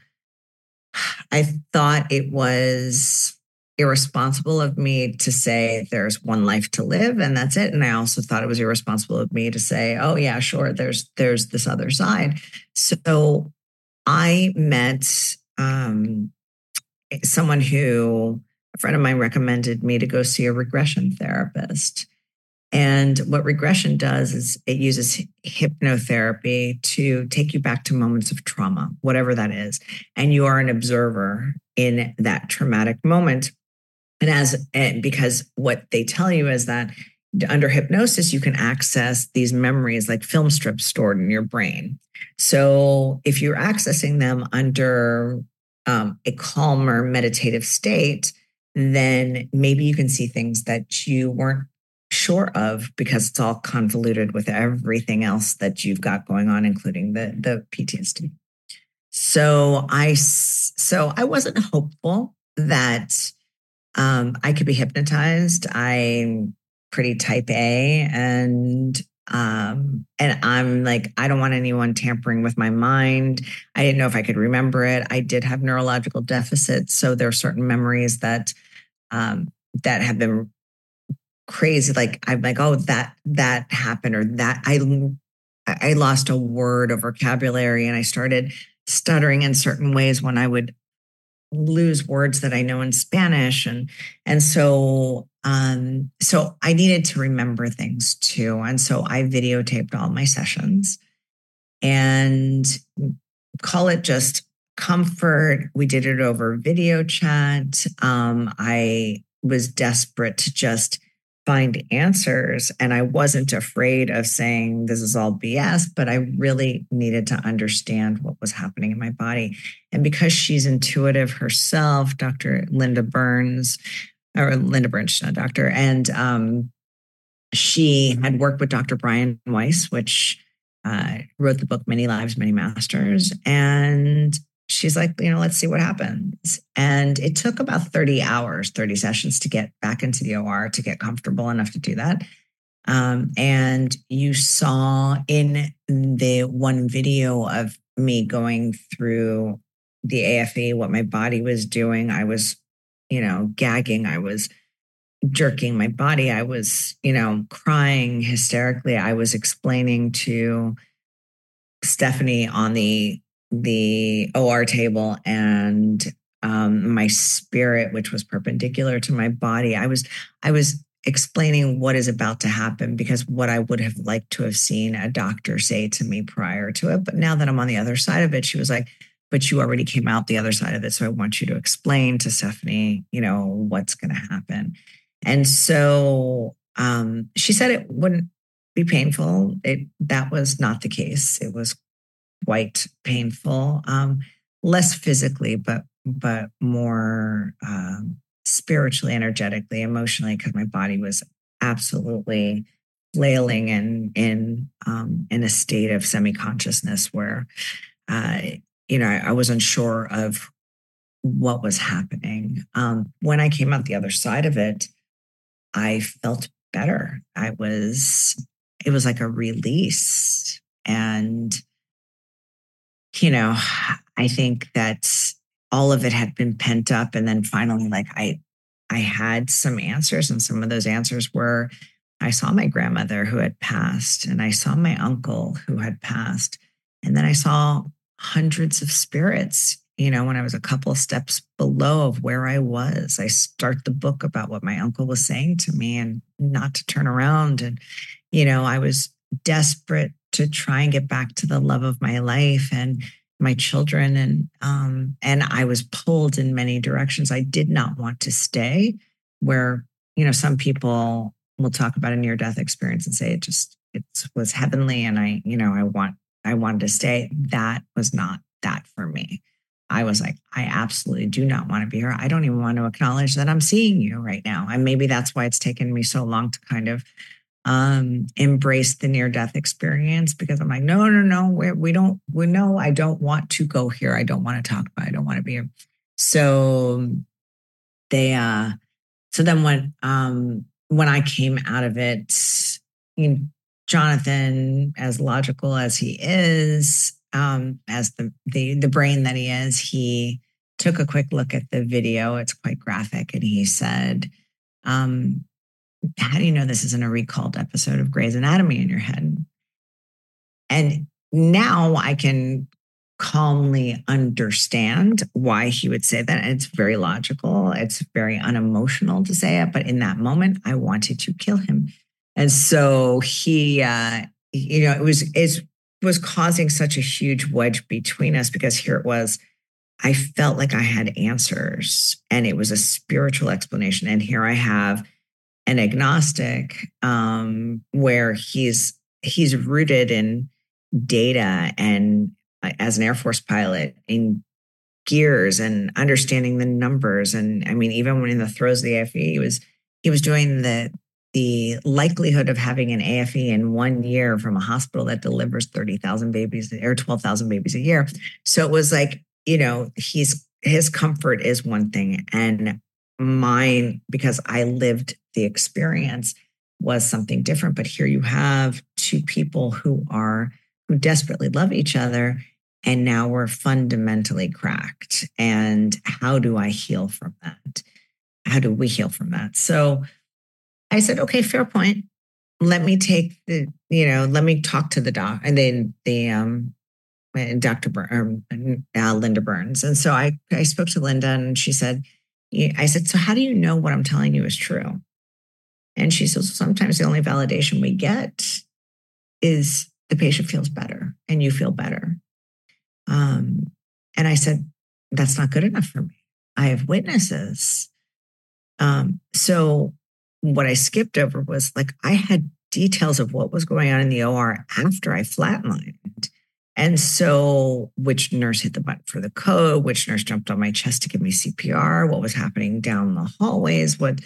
I thought it was irresponsible of me to say there's one life to live and that's it. And I also thought it was irresponsible of me to say, oh yeah, sure, there's there's this other side. So I met um, someone who, a friend of mine recommended me to go see a regression therapist. And what regression does is it uses hypnotherapy to take you back to moments of trauma, whatever that is. And you are an observer in that traumatic moment. And as and because what they tell you is that under hypnosis, you can access these memories like film strips stored in your brain. So if you're accessing them under um, a calmer meditative state, then maybe you can see things that you weren't sure of because it's all convoluted with everything else that you've got going on, including the, the P T S D. So I, so I wasn't hopeful that um, I could be hypnotized. I'm pretty type A, and um, and I'm like, I don't want anyone tampering with my mind. I didn't know if I could remember it. I did have neurological deficits, so there are certain memories that um, that have been crazy. Like I'm like, oh, that that happened, or that I I lost a word of vocabulary, and I started stuttering in certain ways when I would lose words that I know in Spanish, and and so um so I needed to remember things too, and so I videotaped all my sessions and call it just comfort. We did it over video chat. Um, I was desperate to just find answers, and I wasn't afraid of saying this is all B S, but I really needed to understand what was happening in my body. And because she's intuitive herself, Doctor Linda Burns, or Linda Burns, not doctor, and um, she had worked with Doctor Brian Weiss, which uh, wrote the book Many Lives, Many Masters. And she's like, you know, let's see what happens. And it took about thirty hours, thirty sessions to get back into the O R, to get comfortable enough to do that. Um, and you saw in the one video of me going through the A F E what my body was doing. I was, you know, gagging. I was jerking my body. I was, you know, crying hysterically. I was explaining to Stephanie on the the O R table, and um, my spirit, which was perpendicular to my body. I was I was explaining what is about to happen, because what I would have liked to have seen a doctor say to me prior to it. But now that I'm on the other side of it, she was like, but you already came out the other side of it. So I want you to explain to Stephanie, you know, what's going to happen. And so um, she said it wouldn't be painful. It that was not the case. It was quite painful, um, less physically, but but more um, spiritually, energetically, emotionally, because my body was absolutely flailing and in um, in a state of semi-consciousness where uh, you know I, I was unsure of what was happening. Um, when I came out the other side of it, I felt better. I was, it was like a release. And, you know, I think that all of it had been pent up. And then finally, like I, I had some answers, and some of those answers were, I saw my grandmother who had passed, and I saw my uncle who had passed. And then I saw hundreds of spirits. You know, when I was a couple of steps below of where I was, I start the book about what my uncle was saying to me, and not to turn around. And, you know, I was desperate to try and get back to the love of my life and my children. And, um, and I was pulled in many directions. I did not want to stay where, you know, some people will talk about a near-death experience and say it just, it was heavenly. And I, you know, I want, I wanted to stay. That was not that for me. I was like, I absolutely do not want to be here. I don't even want to acknowledge that I'm seeing you right now. And maybe that's why it's taken me so long to kind of um, embrace the near-death experience, because I'm like, no, no, no, we, we don't, we know I don't want to go here. I don't want to talk about it. I don't want to be here. So they, uh, so then when, um, when I came out of it, you know, Jonathan, as logical as he is, Um, as the, the the brain that he is, he took a quick look at the video. It's quite graphic. And he said, um, how do you know this isn't a recalled episode of Grey's Anatomy in your head? And now I can calmly understand why he would say that. And it's very logical. It's very unemotional to say it. But in that moment, I wanted to kill him. And so he, uh, you know, it was, it's, was causing such a huge wedge between us, because here it was, I felt like I had answers, and it was a spiritual explanation. And here I have an agnostic, um, where he's, he's rooted in data, and as an Air Force pilot in gears and understanding the numbers. And I mean, even when in the throes of the A F E, he was, he was doing the, the likelihood of having an A F E in one year from a hospital that delivers thirty thousand babies or twelve thousand babies a year. So it was like, you know, he's, his comfort is one thing, and mine, because I lived the experience, was something different. But here you have two people who are, who desperately love each other, and now we're fundamentally cracked. And how do I heal from that? How do we heal from that? So I said, okay, fair point. Let me take the, you know, let me talk to the doc. And then the, um, Doctor Bur- um, uh, Linda Burns. And so I, I spoke to Linda and she said, I said, so how do you know what I'm telling you is true? And she says, sometimes the only validation we get is the patient feels better and you feel better. Um, and I said, that's not good enough for me. I have witnesses. Um, so what I skipped over was like, I had details of what was going on in the O R after I flatlined. And so which nurse hit the button for the code, which nurse jumped on my chest to give me C P R, what was happening down the hallways, what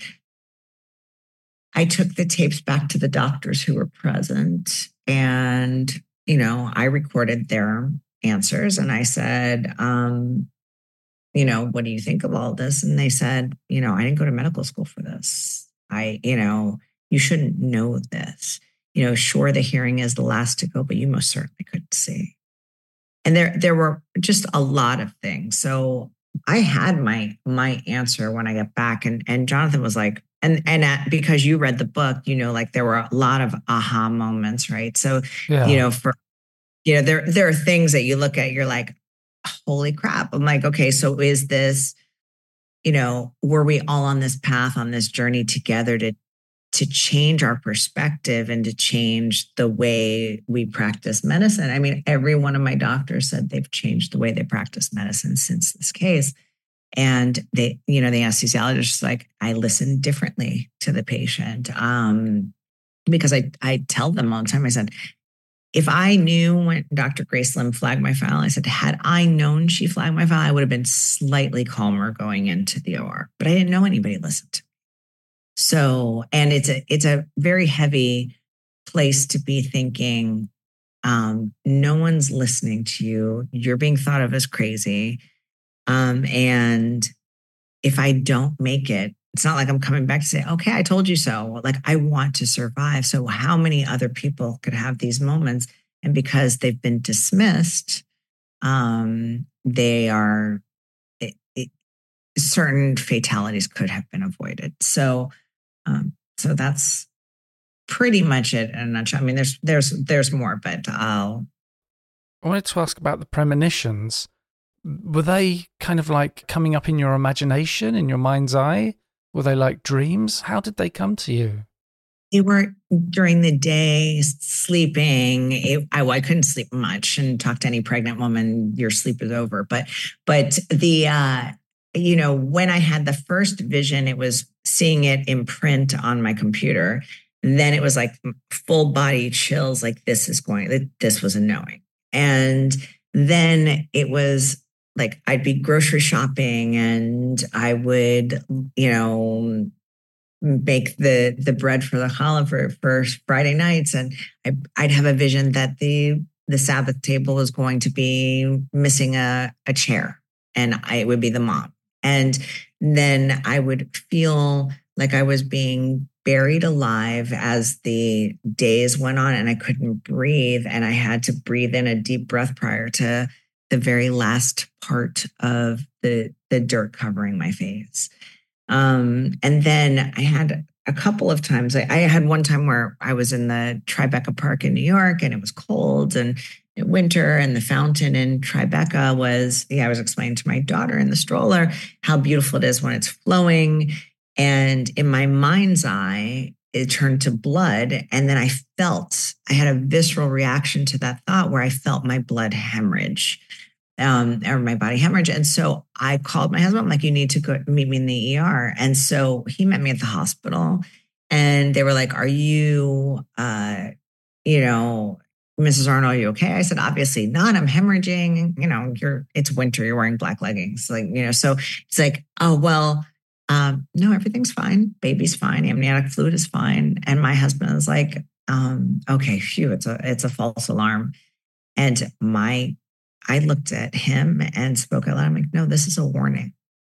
I took the tapes back to the doctors who were present and, you know, I recorded their answers and I said, um, you know, what do you think of all this? And they said, you know, I didn't go to medical school for this. I, you know, you shouldn't know this. You know, sure, the hearing is the last to go, but you most certainly couldn't see. And there, there were just a lot of things. So I had my my answer when I got back, and and Jonathan was like, and and at, because you read the book, you know, like there were a lot of aha moments, right? So, Yeah. you know, for you know, there there are things that you look at, you're like, holy crap! I'm like, okay, so is this, you know, were we all on this path, on this journey together to to change our perspective and to change the way we practice medicine? I mean, every one of my doctors said they've changed the way they practice medicine since this case. And they, you know, the anesthesiologist, like, I listen differently to the patient. Um, because I, I tell them all the time, I said, if I knew when Doctor Grace Lim flagged my file, I said, had I known she flagged my file, I would have been slightly calmer going into the O R, but I didn't know anybody listened to me. So, and it's a, it's a very heavy place to be thinking, um, no one's listening to you. You're being thought of as crazy. Um, and if I don't make it, it's not like I'm coming back to say, okay, I told you so. Like, I want to survive. So how many other people could have these moments? And because they've been dismissed, um, they are, it, it, certain fatalities could have been avoided. So, um, so that's pretty much it in a nutshell. I mean, there's, there's, there's more, but I'll. I wanted to ask about the premonitions. Were they kind of like coming up in your imagination, in your mind's eye? Were they like dreams? How did they come to you? They were during the day, sleeping. It, I, I couldn't sleep much, and talk to any pregnant woman, your sleep is over. But, but the, uh, you know, when I had the first vision, it was seeing it in print on my computer. Then it was like full body chills, like this is going, this was a knowing. And then it was like, I'd be grocery shopping and I would, you know, make the the bread for the challah for, for Friday nights. And I, I'd have a vision that the the Sabbath table was going to be missing a, a chair, and I would be the mom. And then I would feel like I was being buried alive as the days went on, and I couldn't breathe. And I had to breathe in a deep breath prior to the very last part of the, the dirt covering my face. Um, and then I had a couple of times, I, I had one time where I was in the Tribeca Park in New York, and it was cold and winter, and the fountain in Tribeca was, yeah, I was explaining to my daughter in the stroller how beautiful it is when it's flowing. And in my mind's eye, it turned to blood. And then I felt, I had a visceral reaction to that thought where I felt my blood hemorrhage, um, or my body hemorrhage. And so I called my husband. I'm like, you need to go meet me in the E R. And so he met me at the hospital, and they were like, are you, uh, you know, Missus Arnold, are you okay? I said, obviously not. I'm hemorrhaging. You know, you're, it's winter. You're wearing black leggings. Like, you know, so it's like, oh, well, um, no, everything's fine. Baby's fine. Amniotic fluid is fine. And my husband is like, um, okay, phew, it's a, it's a false alarm. And my, I looked at him and spoke out loud. I'm like, no, this is a warning.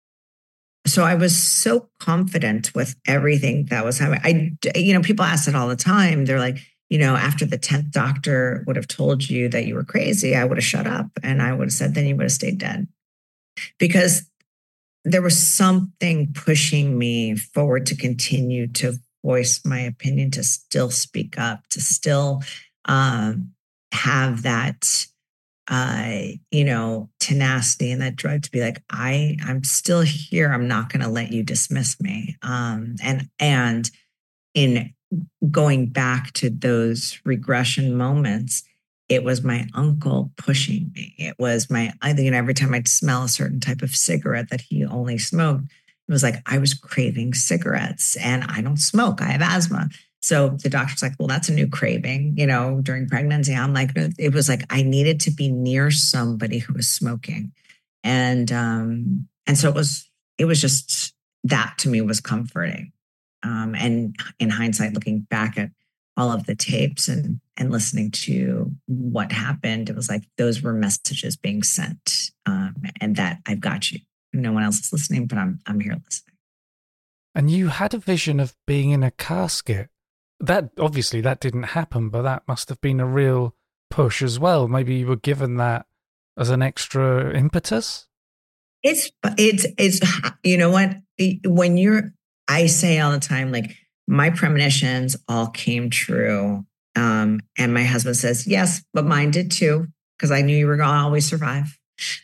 So I was so confident with everything that was happening. I, you know, people ask it all the time. They're like, you know, after the tenth doctor would have told you that you were crazy, I would have shut up, and I would have said, then you would have stayed dead. Because there was something pushing me forward to continue to voice my opinion, to still speak up, to still um, have that, uh, you know, tenacity and that drive to be like, I, I'm still here. I'm not going to let you dismiss me. Um, and, and in going back to those regression moments, it was my uncle pushing me. It was my, I think, you know, every time I'd smell a certain type of cigarette that he only smoked, it was like I was craving cigarettes, and I don't smoke. I have asthma. So the doctor's like, well, that's a new craving, you know, during pregnancy. I'm like, it was like I needed to be near somebody who was smoking. And um, and so it was, it was just, that to me was comforting. Um, and in hindsight, looking back at all of the tapes and and listening to what happened, it was like those were messages being sent, um, and that I've got you. No one else is listening, but I'm I'm here listening. And you had a vision of being in a casket. That obviously that didn't happen, but that must have been a real push as well. Maybe you were given that as an extra impetus. It's it's it's you know what, when you're, I say all the time, like, my premonitions all came true. Um, and my husband says, yes, but mine did too, because I knew you were going to always survive.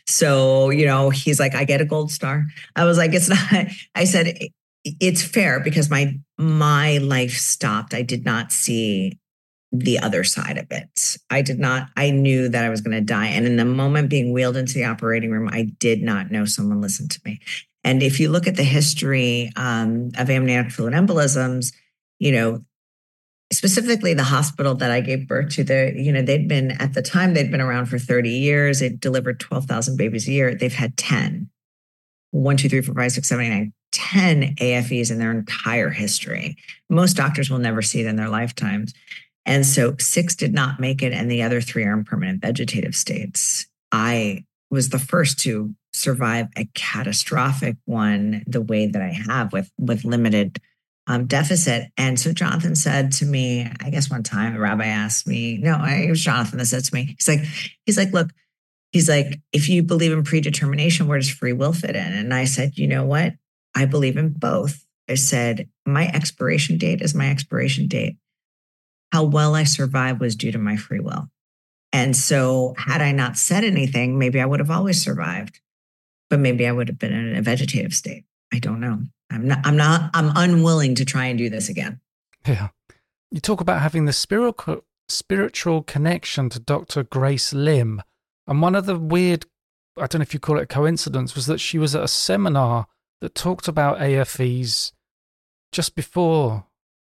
So, you know, he's like, I get a gold star. I was like, it's not, I said, it's fair, because my, my life stopped. I did not see the other side of it. I did not, I knew that I was going to die. And in the moment being wheeled into the operating room, I did not know someone listened to me. And if you look at the history um, of amniotic fluid embolisms, you know, specifically the hospital that I gave birth to, the, you know, they'd been, at the time, they'd been around for thirty years. They delivered twelve thousand babies a year. They've had ten, one, two, three, four, five, six, seven, eight, nine, ten A F Es in their entire history. Most doctors will never see it in their lifetimes. And so six did not make it, and the other three are in permanent vegetative states. I was the first to survive a catastrophic one the way that I have, with, with limited um, deficit. And so Jonathan said to me, I guess one time the rabbi asked me, no, it was Jonathan that said to me, he's like, he's like, look, he's like, if you believe in predetermination, where does free will fit in? And I said, you know what? I believe in both. I said, my expiration date is my expiration date. How well I survived was due to my free will. And so had I not said anything, maybe I would have always survived, but maybe I would have been in a vegetative state. I don't know. I'm not, I'm not, I'm unwilling to try and do this again. Yeah. You talk about having the spiritual, spiritual connection to Doctor Grace Lim. And one of the weird, I don't know if you call it a coincidence, was that she was at a seminar that talked about A F Es just before.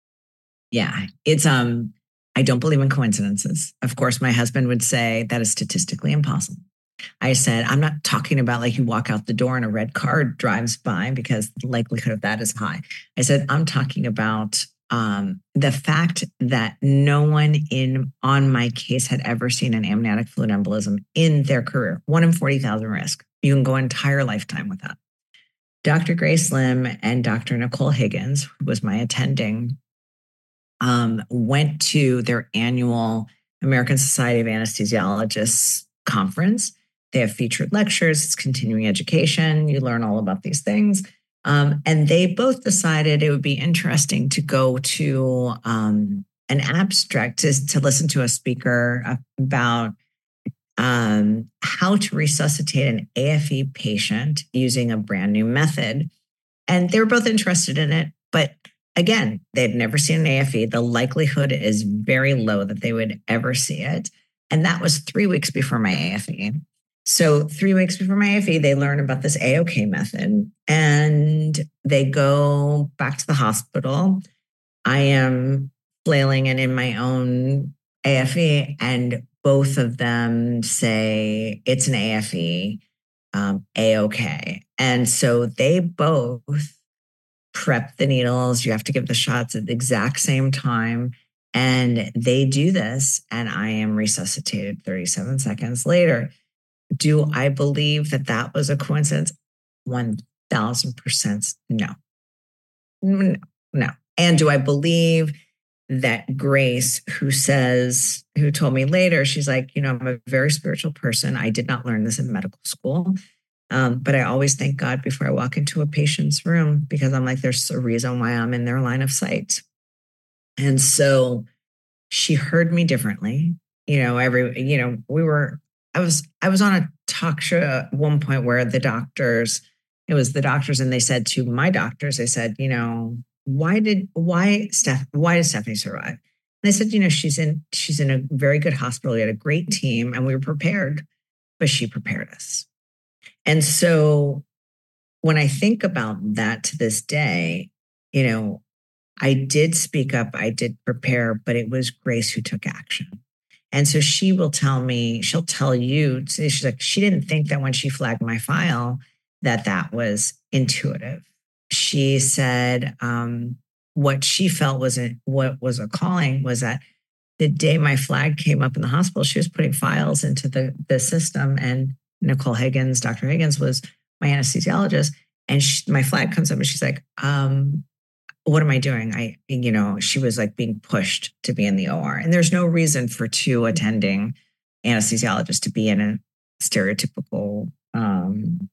Yeah. It's, um, I don't believe in coincidences. Of course, my husband would say that is statistically impossible. I said, I'm not talking about like you walk out the door and a red car drives by, because the likelihood of that is high. I said, I'm talking about um, the fact that no one in on my case had ever seen an amniotic fluid embolism in their career. One in forty thousand risk. You can go an entire lifetime with that. Doctor Grace Lim and Doctor Nicole Higgins, who was my attending, um, went to their annual American Society of Anesthesiologists conference. They have featured lectures. It's continuing education. You learn all about these things. Um, and they both decided it would be interesting to go to um, an abstract to, to listen to a speaker about um, how to resuscitate an A F E patient using a brand new method. And they were both interested in it. But again, they'd never seen an A F E. The likelihood is very low that they would ever see it. And that was three weeks before my A F E. So three weeks before my A F E, they learn about this A O K method, and they go back to the hospital. I am flailing and in my own A F E, and both of them say it's an A F E, um, A O K. And so they both prep the needles. You have to give the shots at the exact same time. And they do this, and I am resuscitated thirty-seven seconds later. Do I believe that that was a coincidence? one thousand percent no. No, no. And do I believe that Grace, who says, who told me later, she's like, you know, I'm a very spiritual person. I did not learn this in medical school. Um, but I always thank God before I walk into a patient's room, because I'm like, there's a reason why I'm in their line of sight. And so she heard me differently. You know, every, you know, we were, I was, I was on a talk show at one point where the doctors, it was the doctors, and they said to my doctors, they said, you know, why did, why Steph, why did Stephanie survive? And they said, you know, she's in, she's in a very good hospital. We had a great team and we were prepared, but she prepared us. And so when I think about that to this day, you know, I did speak up, I did prepare, but it was Grace who took action. And so she will tell me, she'll tell you, she's like, she didn't think that when she flagged my file, that that was intuitive. She said um, what she felt was a, what was a calling was that the day my flag came up in the hospital, she was putting files into the, the system, and Nicole Higgins, Doctor Higgins, was my anesthesiologist. And she, my flag comes up and she's like, um, what am I doing? I, you know, she was like being pushed to be in the O R. And there's no reason for two attending anesthesiologists to be in a stereotypical um,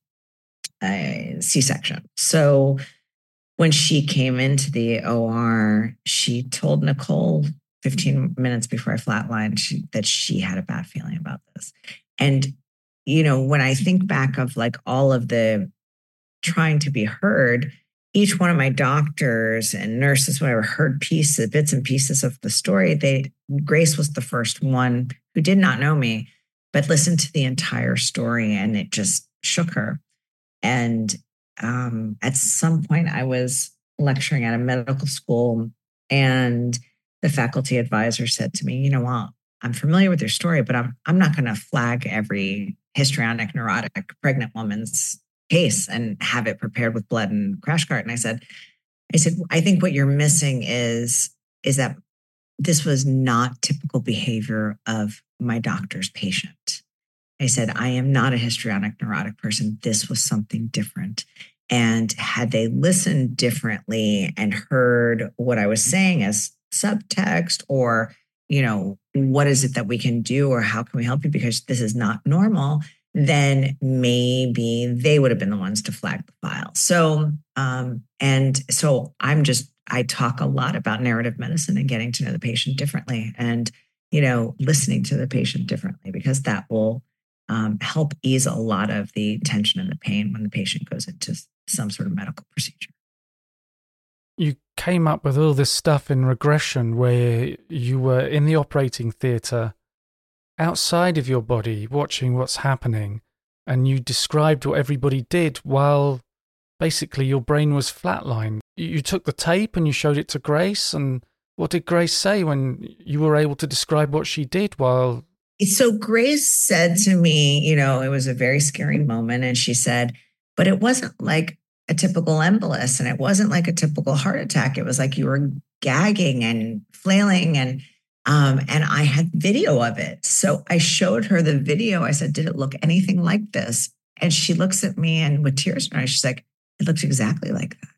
uh, C-section. So when she came into the O R, she told Nicole fifteen minutes before I flatlined she, that she had a bad feeling about this. And, you know, when I think back of like all of the trying to be heard, each one of my doctors and nurses, whatever, heard pieces, bits and pieces of the story. They, Grace was the first one who did not know me, but listened to the entire story, and it just shook her. And um, at some point, I was lecturing at a medical school, and the faculty advisor said to me, "You know what? I'm familiar with your story, but I'm I'm not going to flag every histrionic, neurotic pregnant woman's case and have it prepared with blood and crash cart." And I said, I said, I think what you're missing is, is that this was not typical behavior of my doctor's patient. I said, I am not a histrionic, neurotic person. This was something different. And had they listened differently and heard what I was saying as subtext, or, you know, what is it that we can do, or how can we help you? Because this is not normal, then maybe they would have been the ones to flag the file. So, um, and so I'm just, I talk a lot about narrative medicine and getting to know the patient differently, and, you know, listening to the patient differently, because that will um, help ease a lot of the tension and the pain when the patient goes into some sort of medical procedure. You came up with all this stuff in regression where you were in the operating theatre outside of your body watching what's happening, and you described what everybody did while basically your brain was flatlined. You took the tape and you showed it to Grace, and what did Grace say when you were able to describe what she did while... So Grace said to me, you know, it was a very scary moment, and she said, but it wasn't like a typical embolus, and it wasn't like a typical heart attack. It was like you were gagging and flailing, and Um, and I had video of it. So I showed her the video. I said, did it look anything like this? And she looks at me, and with tears in her eyes, she's like, it looks exactly like that.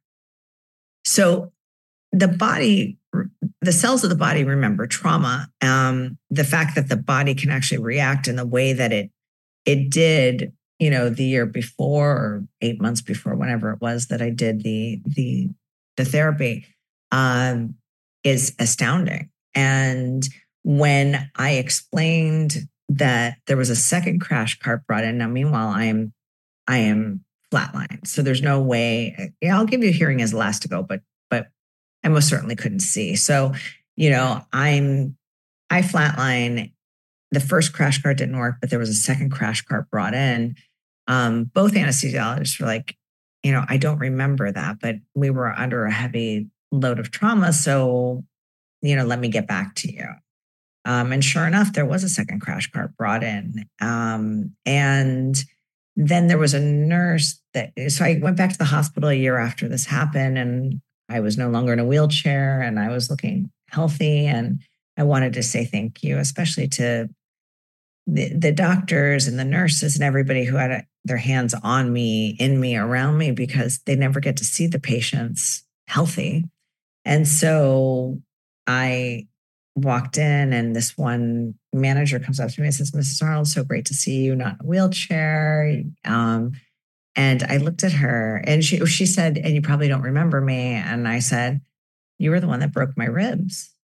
So the body, the cells of the body remember trauma. Um, the fact that the body can actually react in the way that it it did, you know, the year before, or eight months before, whenever it was that I did the the the therapy, um, is astounding. And when I explained that there was a second crash cart brought in, now meanwhile I am I am flatlined, so there's no way. Yeah, I'll give you a hearing as elastigo, but but I most certainly couldn't see. So, you know, I'm I flatline. The first crash cart didn't work, but there was a second crash cart brought in. Um, both anesthesiologists were like, you know, I don't remember that, but we were under a heavy load of trauma, so, you know, let me get back to you. Um, and sure enough, there was a second crash cart brought in. Um, and then there was a nurse that, so I went back to the hospital a year after this happened, and I was no longer in a wheelchair, and I was looking healthy. And I wanted to say thank you, especially to the, the doctors and the nurses and everybody who had a, their hands on me, in me, around me, because they never get to see the patients healthy. And so I walked in, and this one manager comes up to me and says, Missus Arnold, so great to see you, not in a wheelchair. Um, and I looked at her, and she she said, and you probably don't remember me. And I said, you were the one that broke my ribs.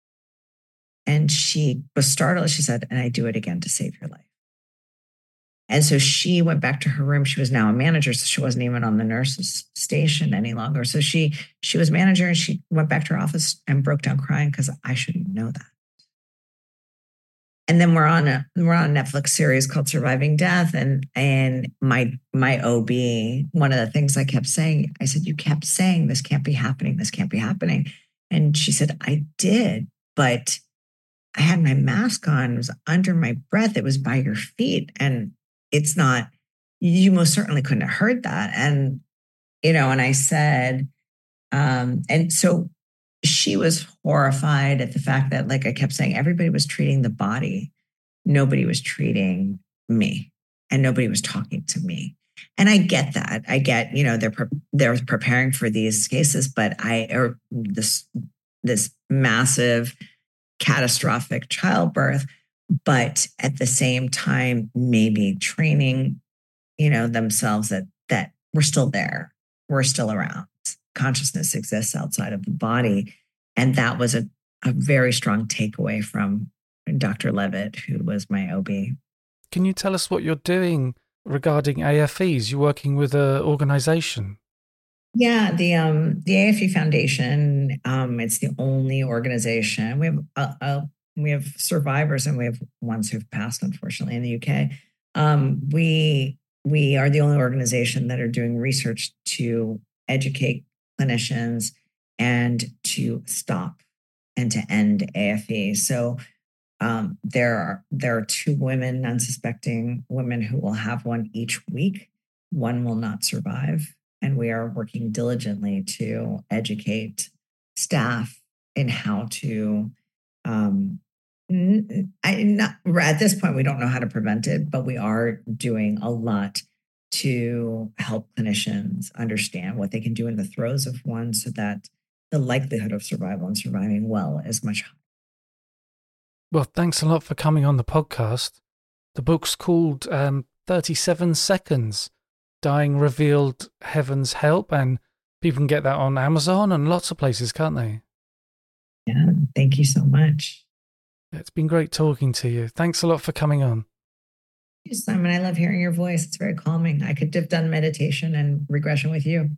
And she was startled. She said, and I do it again to save your life. And so she went back to her room. She was now a manager, so she wasn't even on the nurse's station any longer. So she she was manager, and she went back to her office and broke down crying because I shouldn't know that. And then we're on a we're on a Netflix series called Surviving Death, and and my my O B, one of the things I kept saying, I said, you kept saying this can't be happening, this can't be happening, and she said, I did, but I had my mask on, it was under my breath, it was by your feet, and it's not. You most certainly couldn't have heard that, and you know, and I said, um, and so. She was horrified at the fact that, like I kept saying, everybody was treating the body. Nobody was treating me, and nobody was talking to me. And I get that. I get, you know, they're pre- they're preparing for these cases, but I or this this massive catastrophic childbirth, but at the same time, maybe training, you know, themselves that that we're still there, we're still around. Consciousness exists outside of the body. And that was a, a very strong takeaway from Doctor Levitt, who was my O B. Can you tell us what you're doing regarding A F Es? You're working with an organization. Yeah, the um, the A F E Foundation. Um, it's the only organization. We have uh, uh, we have survivors, and we have ones who've passed, unfortunately, in the U K. Um, we we are the only organization that are doing research to educate clinicians and to stop and to end A F E. So um, there are there are two women, unsuspecting women, who will have one each week. One will not survive, and we are working diligently to educate staff in how to. Um, I not at this point we don't know how to prevent it, but we are doing a lot to help clinicians understand what they can do in the throes of one so that the likelihood of survival and surviving well is much higher. Well, thanks a lot for coming on the podcast. The book's called um, thirty-seven Seconds, Dying Revealed Heaven's Help, and people can get that on Amazon and lots of places, can't they? Yeah, thank you so much. It's been great talking to you. Thanks a lot for coming on. Simon, I love hearing your voice. It's very calming. I could have done meditation and regression with you.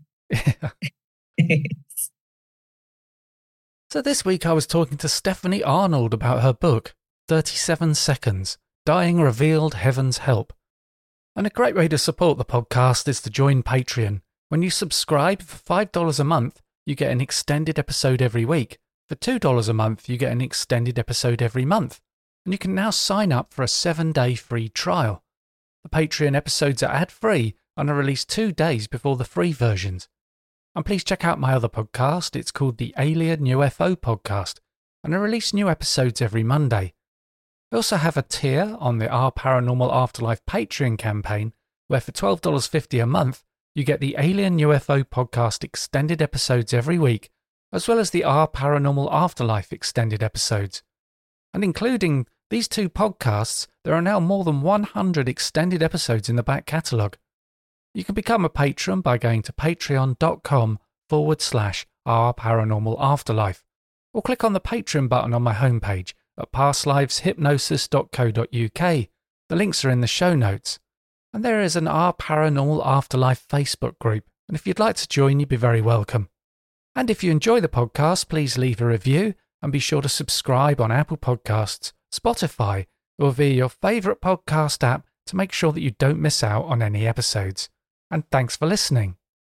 So this week I was talking to Stephanie Arnold about her book, thirty-seven Seconds, Dying Revealed Heaven's Help. And a great way to support the podcast is to join Patreon. When you subscribe for five dollars a month, you get an extended episode every week. For two dollars a month, you get an extended episode every month. And you can now sign up for a seven-day free trial. The Patreon episodes are ad-free and are released two days before the free versions. And please check out my other podcast. It's called the Alien U F O Podcast, and I release new episodes every Monday. I also have a tier on the Our Paranormal Afterlife Patreon campaign, where for twelve dollars fifty a month, you get the Alien U F O Podcast extended episodes every week, as well as the Our Paranormal Afterlife extended episodes. And including these two podcasts, there are now more than one hundred extended episodes in the back catalogue. You can become a patron by going to patreon.com forward slash our paranormal afterlife, or click on the Patreon button on my homepage at pastliveshypnosis dot co dot uk. The links are in the show notes. And there is an Our Paranormal Afterlife Facebook group, and if you'd like to join, you'd be very welcome. And if you enjoy the podcast, please leave a review and be sure to subscribe on Apple Podcasts, Spotify, or via your favourite podcast app to make sure that you don't miss out on any episodes. And thanks for listening.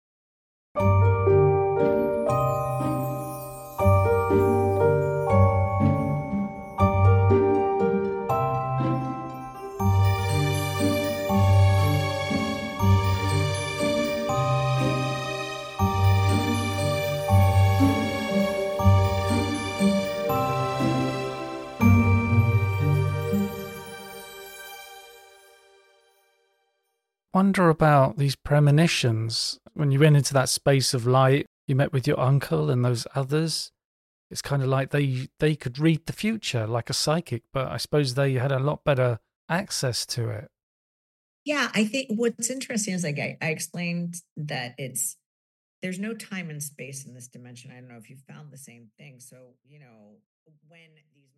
Wonder about these premonitions. When you went into that space of light, you met with your uncle and those others. It's kind of like they they could read the future like a psychic, but I suppose they had a lot better access to it. Yeah, I think what's interesting is like I, I explained that it's there's no time and space in this dimension. I don't know if you found the same thing. So, you know, when these